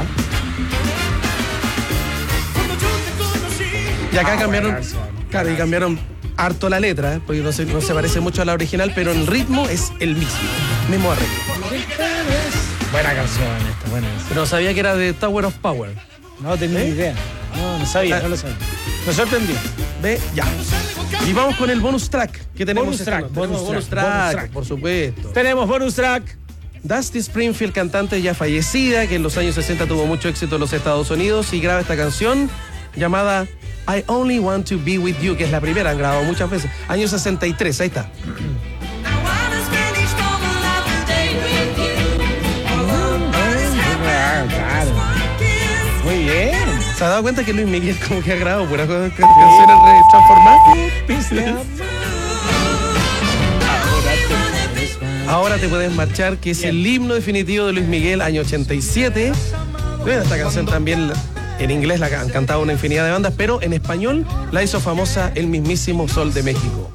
Y acá cambiaron, claro, y cambiaron harto la letra, porque no se parece mucho a la original, pero el ritmo es el mismo arreglo. Buena canción esta, buena. Pero sabía que era de Tower of Power. No tenía ni idea. No sabía, no lo sabía. Me sorprendió. Ve, ya. Y vamos con el bonus track que tenemos. Bonus track, por supuesto. Tenemos bonus track. Dusty Springfield, cantante ya fallecida, que en los años 60 tuvo mucho éxito en los Estados Unidos y graba esta canción llamada I Only Want to Be With You, que es la primera, han grabado muchas veces. Año 63, ahí está. Muy bien. ¿Se ha dado cuenta que Luis Miguel como que ha grabado puras canciones transformadas? Ahora te puedes marchar, que es el himno definitivo de Luis Miguel, año 87. Bueno, esta canción también en inglés la han cantado una infinidad de bandas, pero en español la hizo famosa el mismísimo Sol de México.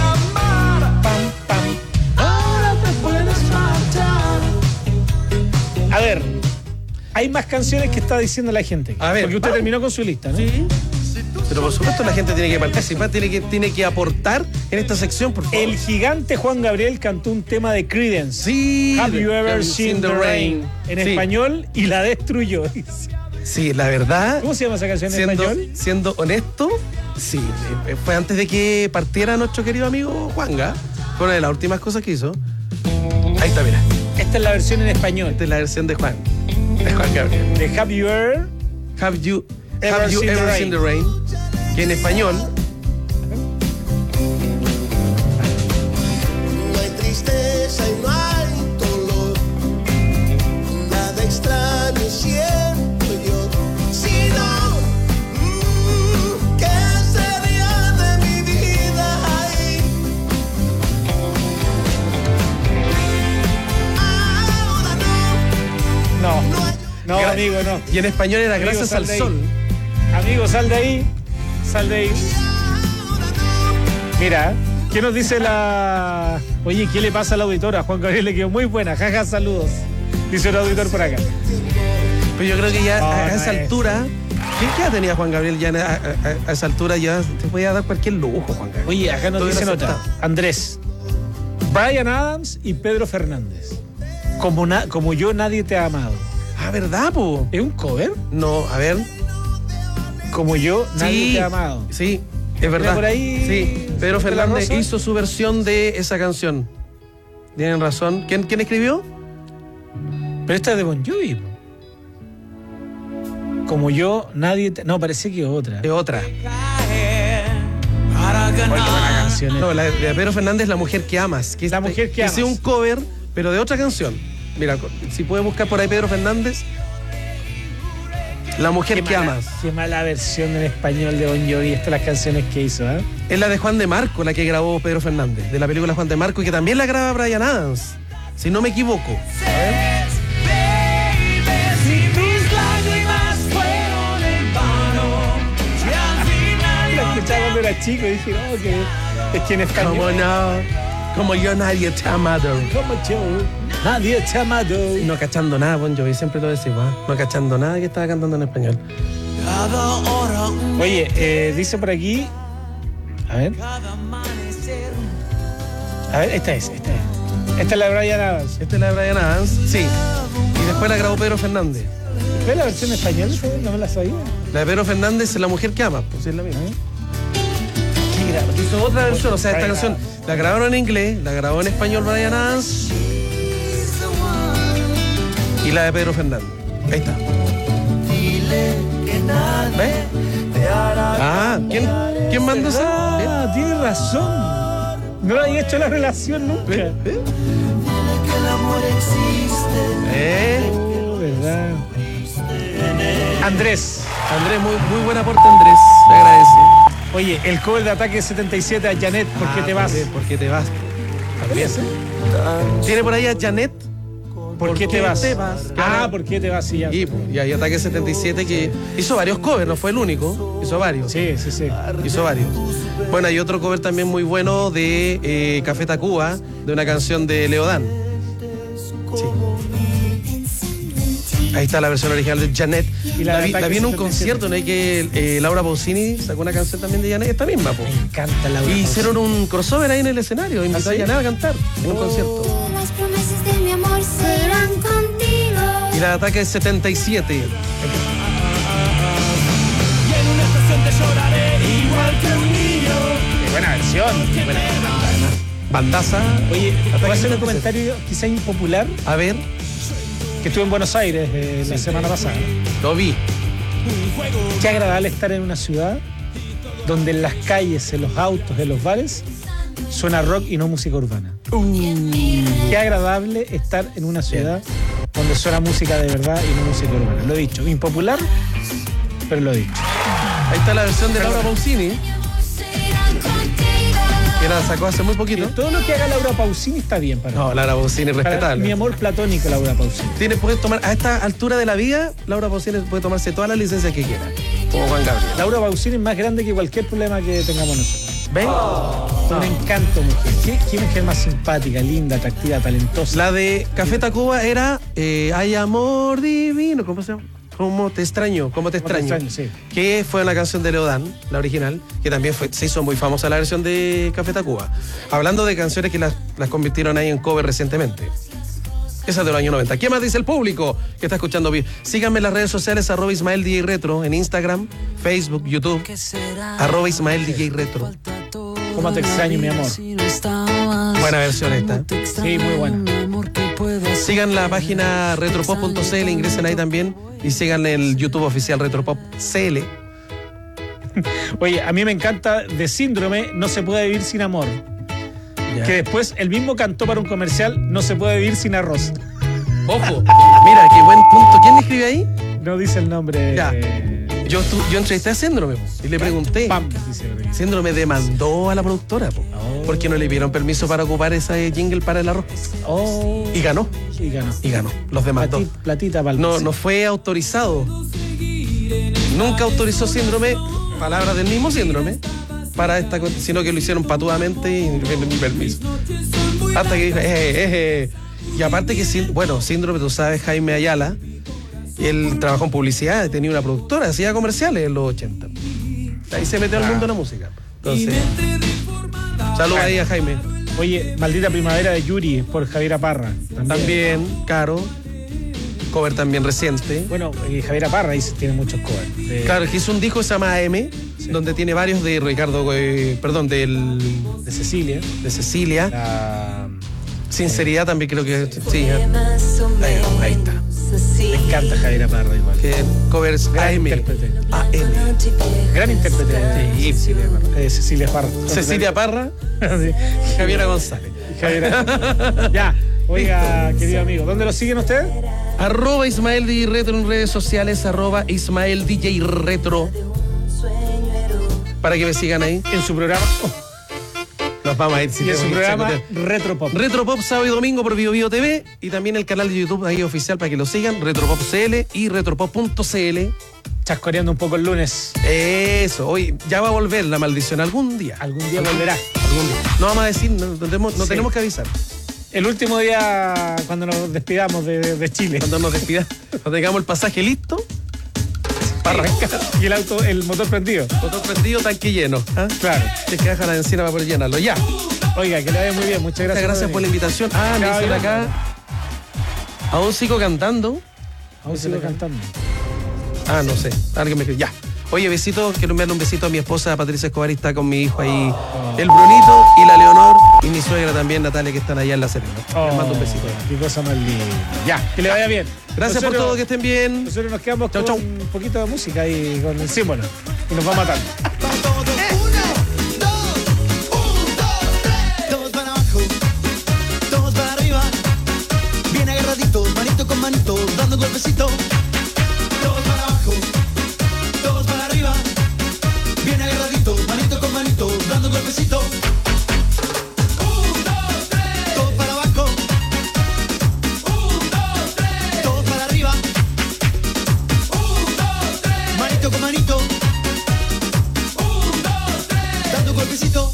A ver, hay más canciones que está diciendo la gente. A ver, porque usted terminó con su lista, ¿no? Sí. Pero por supuesto la gente tiene que participar, tiene que aportar en esta sección, por favor. El gigante Juan Gabriel cantó un tema de Creedence. Sí. Have You Ever Seen the Rain? En español, y la destruyó. Sí, la verdad. ¿Cómo se llama esa canción en español? Siendo honesto, sí. Fue antes de que partiera nuestro querido amigo Juanga. Fue una de las últimas cosas que hizo. Ahí está, mira. Esta es la versión en español. Esta es la versión de Juan Gabriel. De Have You Ever Seen the Rain? Que en español. No hay tristeza y no hay dolor, nada extraño siento yo, sino ¿qué sería de mi vida ahí? Ahora no, amigo, no. Y en español era Amigo, Gracias al Sol. Amigo, sal de ahí. Sal de ahí. Mira, ¿qué nos dice la...? Oye, ¿qué le pasa a la auditora? Juan Gabriel le quedó muy buena. Jaja, saludos. Dice el auditor por acá. Pero yo creo que ya a esa altura... ¿Qué edad tenía Juan Gabriel ya a esa altura? Ya te podía dar cualquier lujo, Juan Gabriel. Oye, acá nos dicen otra. Andrés, Bryan Adams y Pedro Fernández. Como yo, nadie te ha amado. Ah, ¿verdad, po? ¿Es un cover? No, a ver. Como yo, nadie te ha amado. Sí, es verdad. Por ahí, sí, Pedro Fernández hizo su versión de esa canción. Tienen razón. ¿Quién escribió? Pero esta es de Bon Jovi. Como yo, nadie te... No, parece que es otra. Es otra. Oye, buena canción. No, la de Pedro Fernández, La Mujer que Amas. Que La Mujer que Amas. Es un cover, pero de otra canción. Mira, si puedes buscar por ahí Pedro Fernández, La Mujer que Amas. Qué mala versión en español de Bon Jovi. Estas las canciones que hizo, ¿eh? Es la de Juan de Marco, la que grabó Pedro Fernández, de la película Juan de Marco, y que también la graba Bryan Adams, si no me equivoco. A ver. La escuchaba cuando era chico y dije, no, que es que en español. Como no, como yo nadie te ha amado. Como yo nadie te ha amado. No cachando nada, Bon Jovi, siempre lo decimos, ¿eh? No cachando nada que estaba cantando en español. Oye, dice por aquí. A ver, esta es. Esta es la de Bryan Adams. Esta es la de Bryan Adams, sí. Y después la grabó Pedro Fernández. ¿Ves la versión española? No me la sabía. La de Pedro Fernández es La Mujer que Amas, pues es la misma. Hizo otra versión, o sea, esta canción la grabaron en inglés, la grabó en español Bryan Adams y la de Pedro Fernández. Ahí está. ¿Ves? Ah, ¿quién mandó esa? Ah, tiene razón. No había hecho la relación nunca. ¿Verdad? Andrés, Andrés, muy buen aporte, Andrés. Te agradece. Oye, el cover de Ataque 77 a Janet, ¿por qué te vas? ¿Por qué te vas? También. ¿Tiene por ahí a Janet? ¿Por qué te vas? ¿Por qué te vas? Sí, ya. Y hay Ataque 77 que hizo varios covers, no fue el único. Hizo varios. Sí. Hizo varios. Bueno, hay otro cover también muy bueno de Café Tacuba, de una canción de Leodán. Sí. Ahí está la versión original de Janet. Y la vi en un concierto, ¿no? Que Laura Pausini sacó una canción también de Janet, esta misma. Me encanta Laura. Y hicieron un crossover ahí en el escenario, invitó a Janet a cantar en un concierto. Las promesas de mi amor serán contigo. Y la de Ataque 77. Y en una estación te lloraré igual que un niño. Qué buena versión. Buena bandaza. Oye, ¿puedo hacer un comentario quizá impopular? A ver. Que estuve en Buenos Aires la semana pasada. Lo vi. Qué agradable estar en una ciudad donde en las calles, en los autos, en los bares, suena rock y no música urbana. Qué agradable estar en una ciudad donde suena música de verdad y no música urbana. Lo he dicho. Impopular, pero lo he dicho. Ahí está la versión de Laura Pausini. Que la sacó hace muy poquito. Todo lo que haga Laura Pausini está bien para mí. No, Laura Pausini es respetable. Mi amor platónico, Laura Pausini. Puedes tomar, a esta altura de la vida, Laura Pausini puede tomarse todas las licencias que quiera. Como Juan Gabriel. Laura Pausini es más grande que cualquier problema que tengamos nosotros. ¿Ven? Un encanto, mujer. ¿Qué mujer más simpática, linda, atractiva, talentosa? La de Café Tacuba era Hay amor divino. ¿Cómo se llama? ¿Cómo te extraño? Sí. Que fue una canción de Leodán, la original, que también se hizo muy famosa la versión de Café Tacuba. Hablando de canciones que las convirtieron ahí en cover recientemente. Esa es de los años 90. ¿Qué más dice el público que está escuchando bien? Síganme en las redes sociales, @IsmaelDJRetro, en Instagram, Facebook, YouTube, @IsmaelDJRetro. ¿Cómo te extraño, mi amor? Buena versión esta. Sí, muy buena. Sigan la página retropop.cl, ingresen ahí también y sigan el YouTube oficial retropop.cl. Oye, a mí me encanta de Síndrome, No se puede vivir sin amor. Ya. Que después él mismo cantó para un comercial, No se puede vivir sin arroz. Ojo, mira, qué buen punto. ¿Quién escribe ahí? No dice el nombre. Ya. Yo entrevisté a Síndrome y le pregunté. Síndrome demandó a la productora porque no le dieron permiso para ocupar ese jingle para el arroz. Y ganó. Los demandó. Platita para el no fue autorizado. Nunca autorizó Síndrome, palabras del mismo Síndrome, para esta cosa, sino que lo hicieron patudamente y ni permiso. Hasta que y aparte que, Síndrome, tú sabes, Jaime Ayala, él trabajó en publicidad, tenía una productora, hacía comerciales en los 80. Ahí se metió al mundo de la música. Entonces, saludos ahí a Jaime. Oye, Maldita Primavera de Yuri por Javiera Parra. También, Caro. Cover también reciente. Bueno, Javiera Parra tiene muchos covers. Claro, que hizo un disco que se llama AM, donde tiene varios de Ricardo, de Cecilia. De Cecilia. Sinceridad también creo que sí. Ahí está. Me encanta Javiera Parra igual. Que covers Gran AM. intérprete. Gran intérprete. Cecilia Parra. Cecilia Parra. Sí. Javiera González. Ya. Oiga, querido amigo, ¿dónde lo siguen ustedes? @IsmaelDJRetro en redes sociales, @IsmaelDJRetro. Para que me sigan ahí. En su programa. Nos vamos a ir. Y en su programa Retropop. Retropop sábado y domingo por BioBio TV y también el canal de YouTube ahí oficial para que lo sigan, Retropop.cl y Retropop.cl. Chascoreando un poco el lunes. Eso, hoy ya va a volver la maldición algún día. Algún día volverá. Algún día. No vamos a decir, no tenemos que avisar. El último día cuando nos despidamos de Chile. Cuando nos despidamos, cuando tengamos el pasaje listo para arrancar. Y el motor prendido. Motor prendido, tanque lleno. Claro. Tienes que dejar la encina para poder llenarlo. Ya. Oiga, que le vaya muy bien. Muchas gracias. Muchas gracias por la invitación. Me dicen acá. Aún sigo cantando. Aún sigo cantando. No sé. Alguien me escribe. Ya. Oye, besito, quiero enviarle un besito a mi esposa Patricia Escobar, y está con mi hijo ahí, el Brunito y la Leonor, y mi suegra también, Natalia, que están allá en La Serena. Les mando un besito. Qué cosa más linda. Ya, que le vaya bien. Gracias por todo, que estén bien. Nosotros nos quedamos con un poquito de música y con el símbolo. Y nos va matando. Todos para abajo, todos para arriba. Bien agarraditos, manito con manito, dando un golpecito. Todos para abajo, todos golpecito. 1, 2, 3. Todo para abajo. 1, 2, 3. Todo para arriba. 1, 2, 3. Manito con manito. 1, 2, 3. Dando golpecito.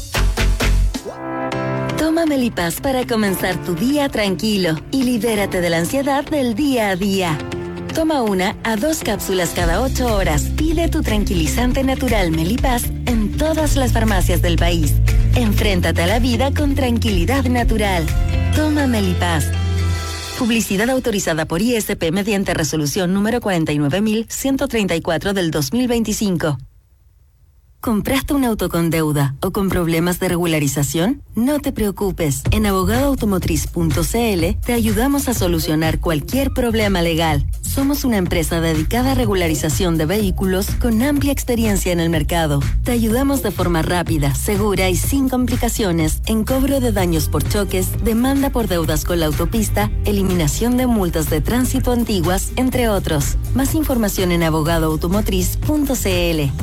Toma Melipaz para comenzar tu día tranquilo y libérate de la ansiedad del día a día. Toma 1 a 2 cápsulas cada 8 horas. Pide tu tranquilizante natural Melipaz en todas las farmacias del país. Enfréntate a la vida con tranquilidad natural. Toma Melipaz. Publicidad autorizada por ISP mediante resolución número 49134 del 2025. ¿Compraste un auto con deuda o con problemas de regularización? No te preocupes. En abogadoautomotriz.cl te ayudamos a solucionar cualquier problema legal. Somos una empresa dedicada a regularización de vehículos con amplia experiencia en el mercado. Te ayudamos de forma rápida, segura y sin complicaciones en cobro de daños por choques, demanda por deudas con la autopista, eliminación de multas de tránsito antiguas, entre otros. Más información en abogadoautomotriz.cl.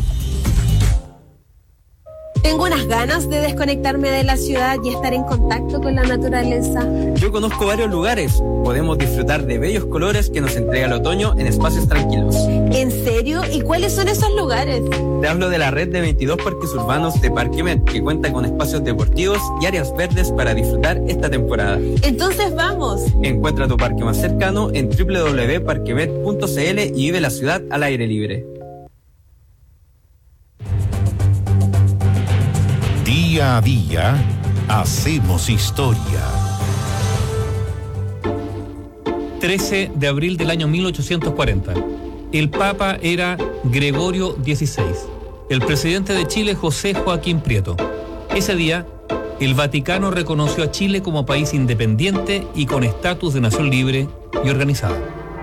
Tengo unas ganas de desconectarme de la ciudad y estar en contacto con la naturaleza. Yo conozco varios lugares. Podemos disfrutar de bellos colores que nos entrega el otoño en espacios tranquilos. ¿En serio? ¿Y cuáles son esos lugares? Te hablo de la red de 22 parques urbanos de Parquemet, que cuenta con espacios deportivos y áreas verdes para disfrutar esta temporada. Entonces vamos. Encuentra tu parque más cercano en www.parquemet.cl y vive la ciudad al aire libre. Día a día, hacemos historia. 13 de abril del año 1840. El Papa era Gregorio XVI. El presidente de Chile, José Joaquín Prieto. Ese día, el Vaticano reconoció a Chile como país independiente y con estatus de nación libre y organizada.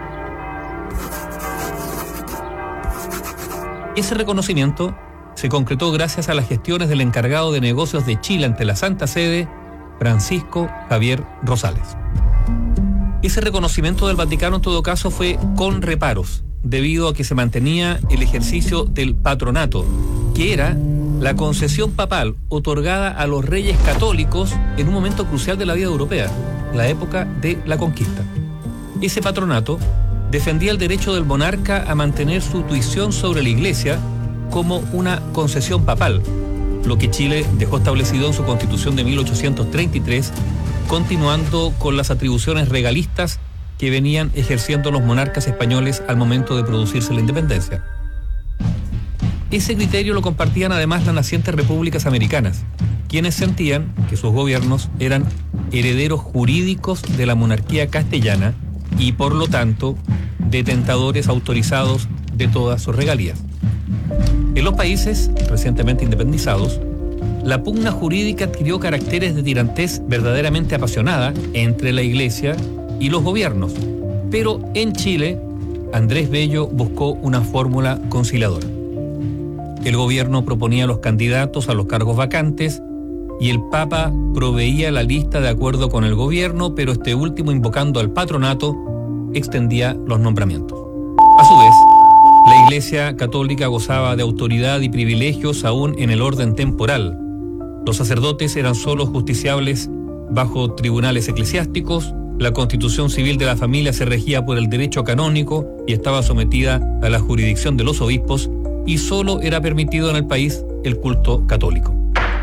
Ese reconocimiento se concretó gracias a las gestiones del encargado de negocios de Chile ante la Santa Sede, Francisco Javier Rosales. Ese reconocimiento del Vaticano en todo caso fue con reparos, debido a que se mantenía el ejercicio del patronato, que era la concesión papal otorgada a los reyes católicos en un momento crucial de la vida europea, la época de la conquista. Ese patronato defendía el derecho del monarca a mantener su tuición sobre la Iglesia como una concesión papal, lo que Chile dejó establecido en su Constitución de 1833, continuando con las atribuciones regalistas que venían ejerciendo los monarcas españoles al momento de producirse la independencia. Ese criterio lo compartían además las nacientes repúblicas americanas, quienes sentían que sus gobiernos eran herederos jurídicos de la monarquía castellana y por lo tanto detentadores autorizados de todas sus regalías. En los países recientemente independizados, la pugna jurídica adquirió caracteres de tirantez verdaderamente apasionada entre la Iglesia y los gobiernos. Pero en Chile, Andrés Bello buscó una fórmula conciliadora. El gobierno proponía los candidatos a los cargos vacantes y el Papa proveía la lista de acuerdo con el gobierno, pero este último, invocando al patronato, extendía los nombramientos. A su vez, la Iglesia Católica gozaba de autoridad y privilegios aún en el orden temporal. Los sacerdotes eran solo justiciables bajo tribunales eclesiásticos, la constitución civil de la familia se regía por el derecho canónico y estaba sometida a la jurisdicción de los obispos, y solo era permitido en el país el culto católico.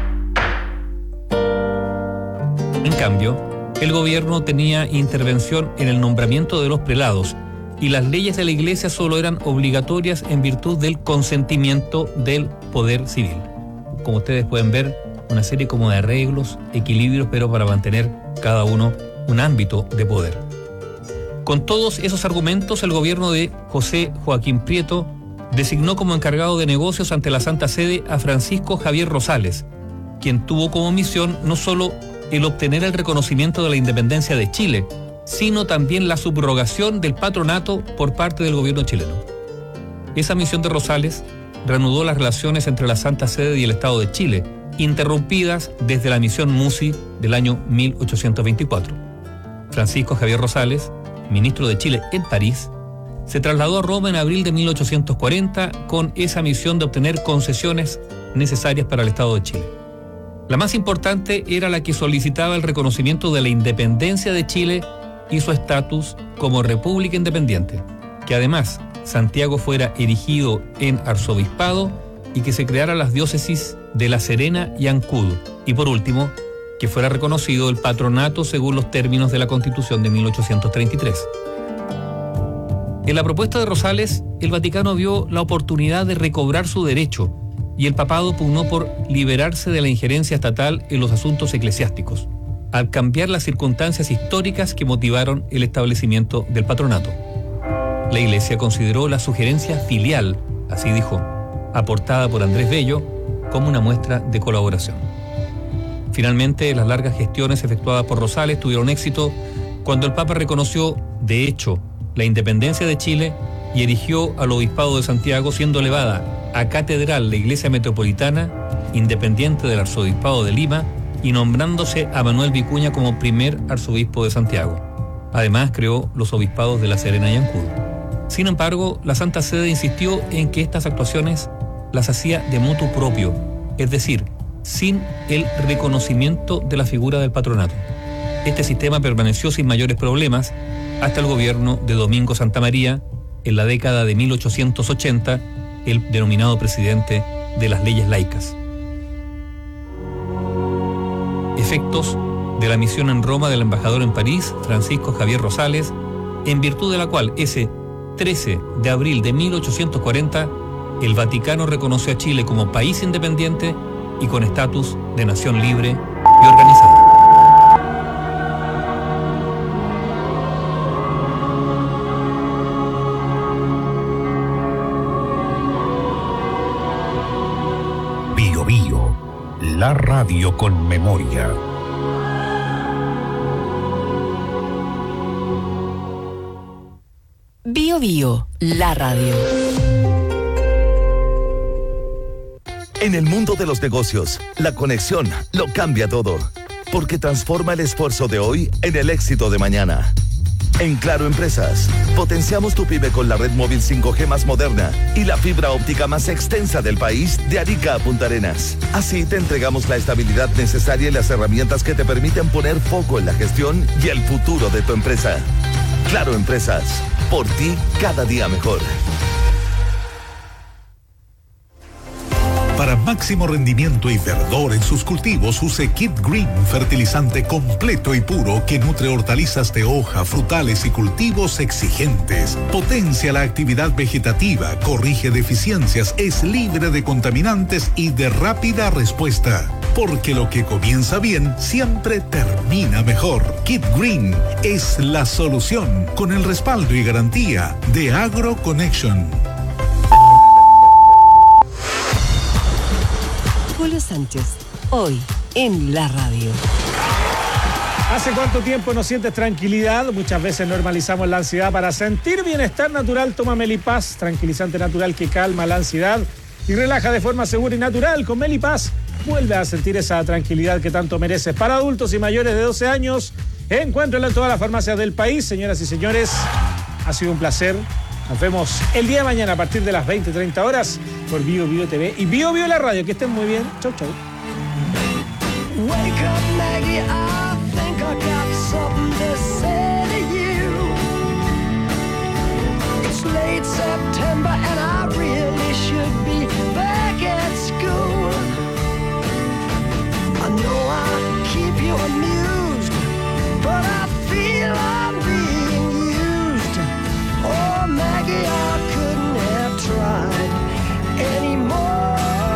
En cambio, el gobierno tenía intervención en el nombramiento de los prelados, y las leyes de la Iglesia solo eran obligatorias en virtud del consentimiento del poder civil. Como ustedes pueden ver, una serie como de arreglos, equilibrios, pero para mantener cada uno un ámbito de poder. Con todos esos argumentos, el gobierno de José Joaquín Prieto designó como encargado de negocios ante la Santa Sede a Francisco Javier Rosales, quien tuvo como misión no solo el obtener el reconocimiento de la independencia de Chile, sino también la subrogación del patronato por parte del gobierno chileno. Esa misión de Rosales reanudó las relaciones entre la Santa Sede y el Estado de Chile, interrumpidas desde la misión Musi del año 1824. Francisco Javier Rosales, ministro de Chile en París, se trasladó a Roma en abril de 1840 con esa misión de obtener concesiones necesarias para el Estado de Chile. La más importante era la que solicitaba el reconocimiento de la independencia de Chile y su estatus como república independiente, que además Santiago fuera erigido en arzobispado y que se crearan las diócesis de La Serena y Ancud, y por último, que fuera reconocido el patronato según los términos de la Constitución de 1833. En la propuesta de Rosales, el Vaticano vio la oportunidad de recobrar su derecho y el papado pugnó por liberarse de la injerencia estatal en los asuntos eclesiásticos, al cambiar las circunstancias históricas que motivaron el establecimiento del patronato. La Iglesia consideró la sugerencia filial, así dijo, aportada por Andrés Bello, como una muestra de colaboración. Finalmente, las largas gestiones efectuadas por Rosales tuvieron éxito cuando el Papa reconoció, de hecho, la independencia de Chile y erigió al Obispado de Santiago, siendo elevada a catedral la Iglesia Metropolitana, independiente del Arzobispado de Lima, y nombrándose a Manuel Vicuña como primer arzobispo de Santiago. Además, creó los obispados de La Serena y Ancud. Sin embargo, la Santa Sede insistió en que estas actuaciones las hacía de motu propio, es decir, sin el reconocimiento de la figura del patronato. Este sistema permaneció sin mayores problemas hasta el gobierno de Domingo Santa María, en la década de 1880, el denominado presidente de las leyes laicas. Efectos de la misión en Roma del embajador en París, Francisco Javier Rosales, en virtud de la cual ese 13 de abril de 1840 el Vaticano reconoció a Chile como país independiente y con estatus de nación libre y organizada. Bio Bio, la radio con memoria. Bio Bio, la radio. En el mundo de los negocios, la conexión lo cambia todo, porque transforma el esfuerzo de hoy en el éxito de mañana. En Claro Empresas, potenciamos tu pyme con la red móvil 5G más moderna y la fibra óptica más extensa del país, de Arica a Punta Arenas. Así te entregamos la estabilidad necesaria y las herramientas que te permiten poner foco en la gestión y el futuro de tu empresa. Claro Empresas, por ti cada día mejor. Para máximo rendimiento y verdor en sus cultivos, use Kit Green, fertilizante completo y puro que nutre hortalizas de hoja, frutales y cultivos exigentes. Potencia la actividad vegetativa, corrige deficiencias, es libre de contaminantes y de rápida respuesta. Porque lo que comienza bien siempre termina mejor. Kit Green es la solución, con el respaldo y garantía de AgroConnection. Julio Sánchez, hoy en la radio. ¿Hace cuánto tiempo no sientes tranquilidad? Muchas veces normalizamos la ansiedad. Para sentir bienestar natural, toma Melipaz, tranquilizante natural que calma la ansiedad y relaja de forma segura y natural. Con Melipaz, vuelve a sentir esa tranquilidad que tanto mereces. Para adultos y mayores de 12 años, encuéntrala en todas las farmacias del país. Señoras y señores, ha sido un placer. Nos vemos el día de mañana a partir de las 20:30 horas por Bio Bio TV y Bio Bio la radio. Que estén muy bien. Chau, chau. Wake up, Maggie, I think I got something to say to you. It's late September and I really should be back at school. I know I keep you amused, but I feel I'm being used. Oh, Maggie, I couldn't have tried anymore.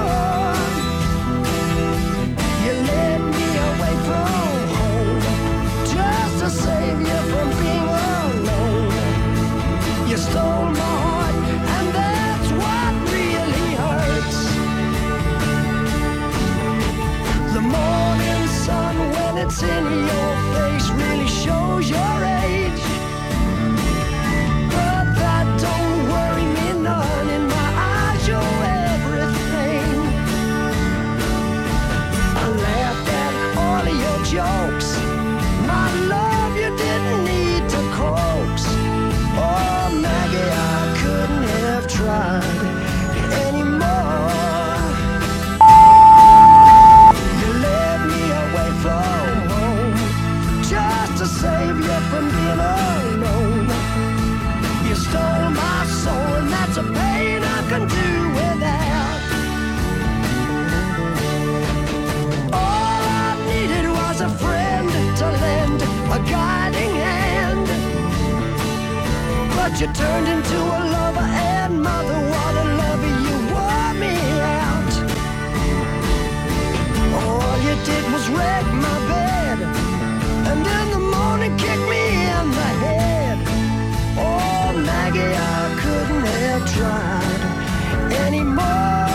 You led me away from home just to save you from being alone. You stole my heart, and that's what really hurts. The morning sun, when it's in your face, really shows your age. But that don't worry me none. In my eyes, you're everything. I laughed at all of your jokes. My love, you didn't need to coax. Oh, Maggie, I couldn't have tried anymore. You let you turned into a lover and mother. What a lover, you wore me out. All you did was wreck my bed, and in the morning kick me in the head. Oh, Maggie, I couldn't have tried anymore.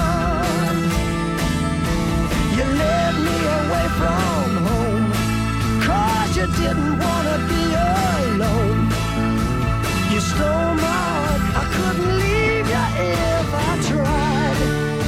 You led me away from home, 'cause you didn't want to be alone. You stole my heart, I couldn't leave you if I tried.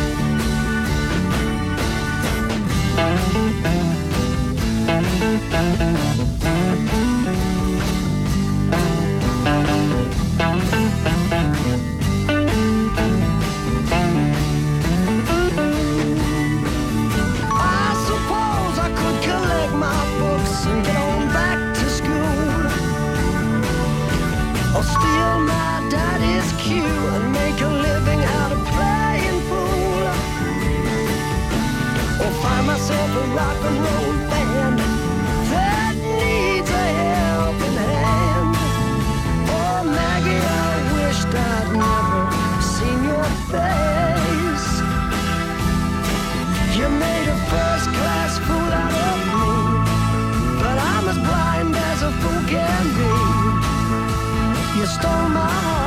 I suppose I could collect my books and get on back to school, or steal my daddy's cue and make a living out of playing fool, or find myself a rock and roll band that needs a helping hand. Oh, Maggie, I wished I'd never seen your face. You made a first-class fool out of me, but I'm as blind as a fool can be. You stole my heart.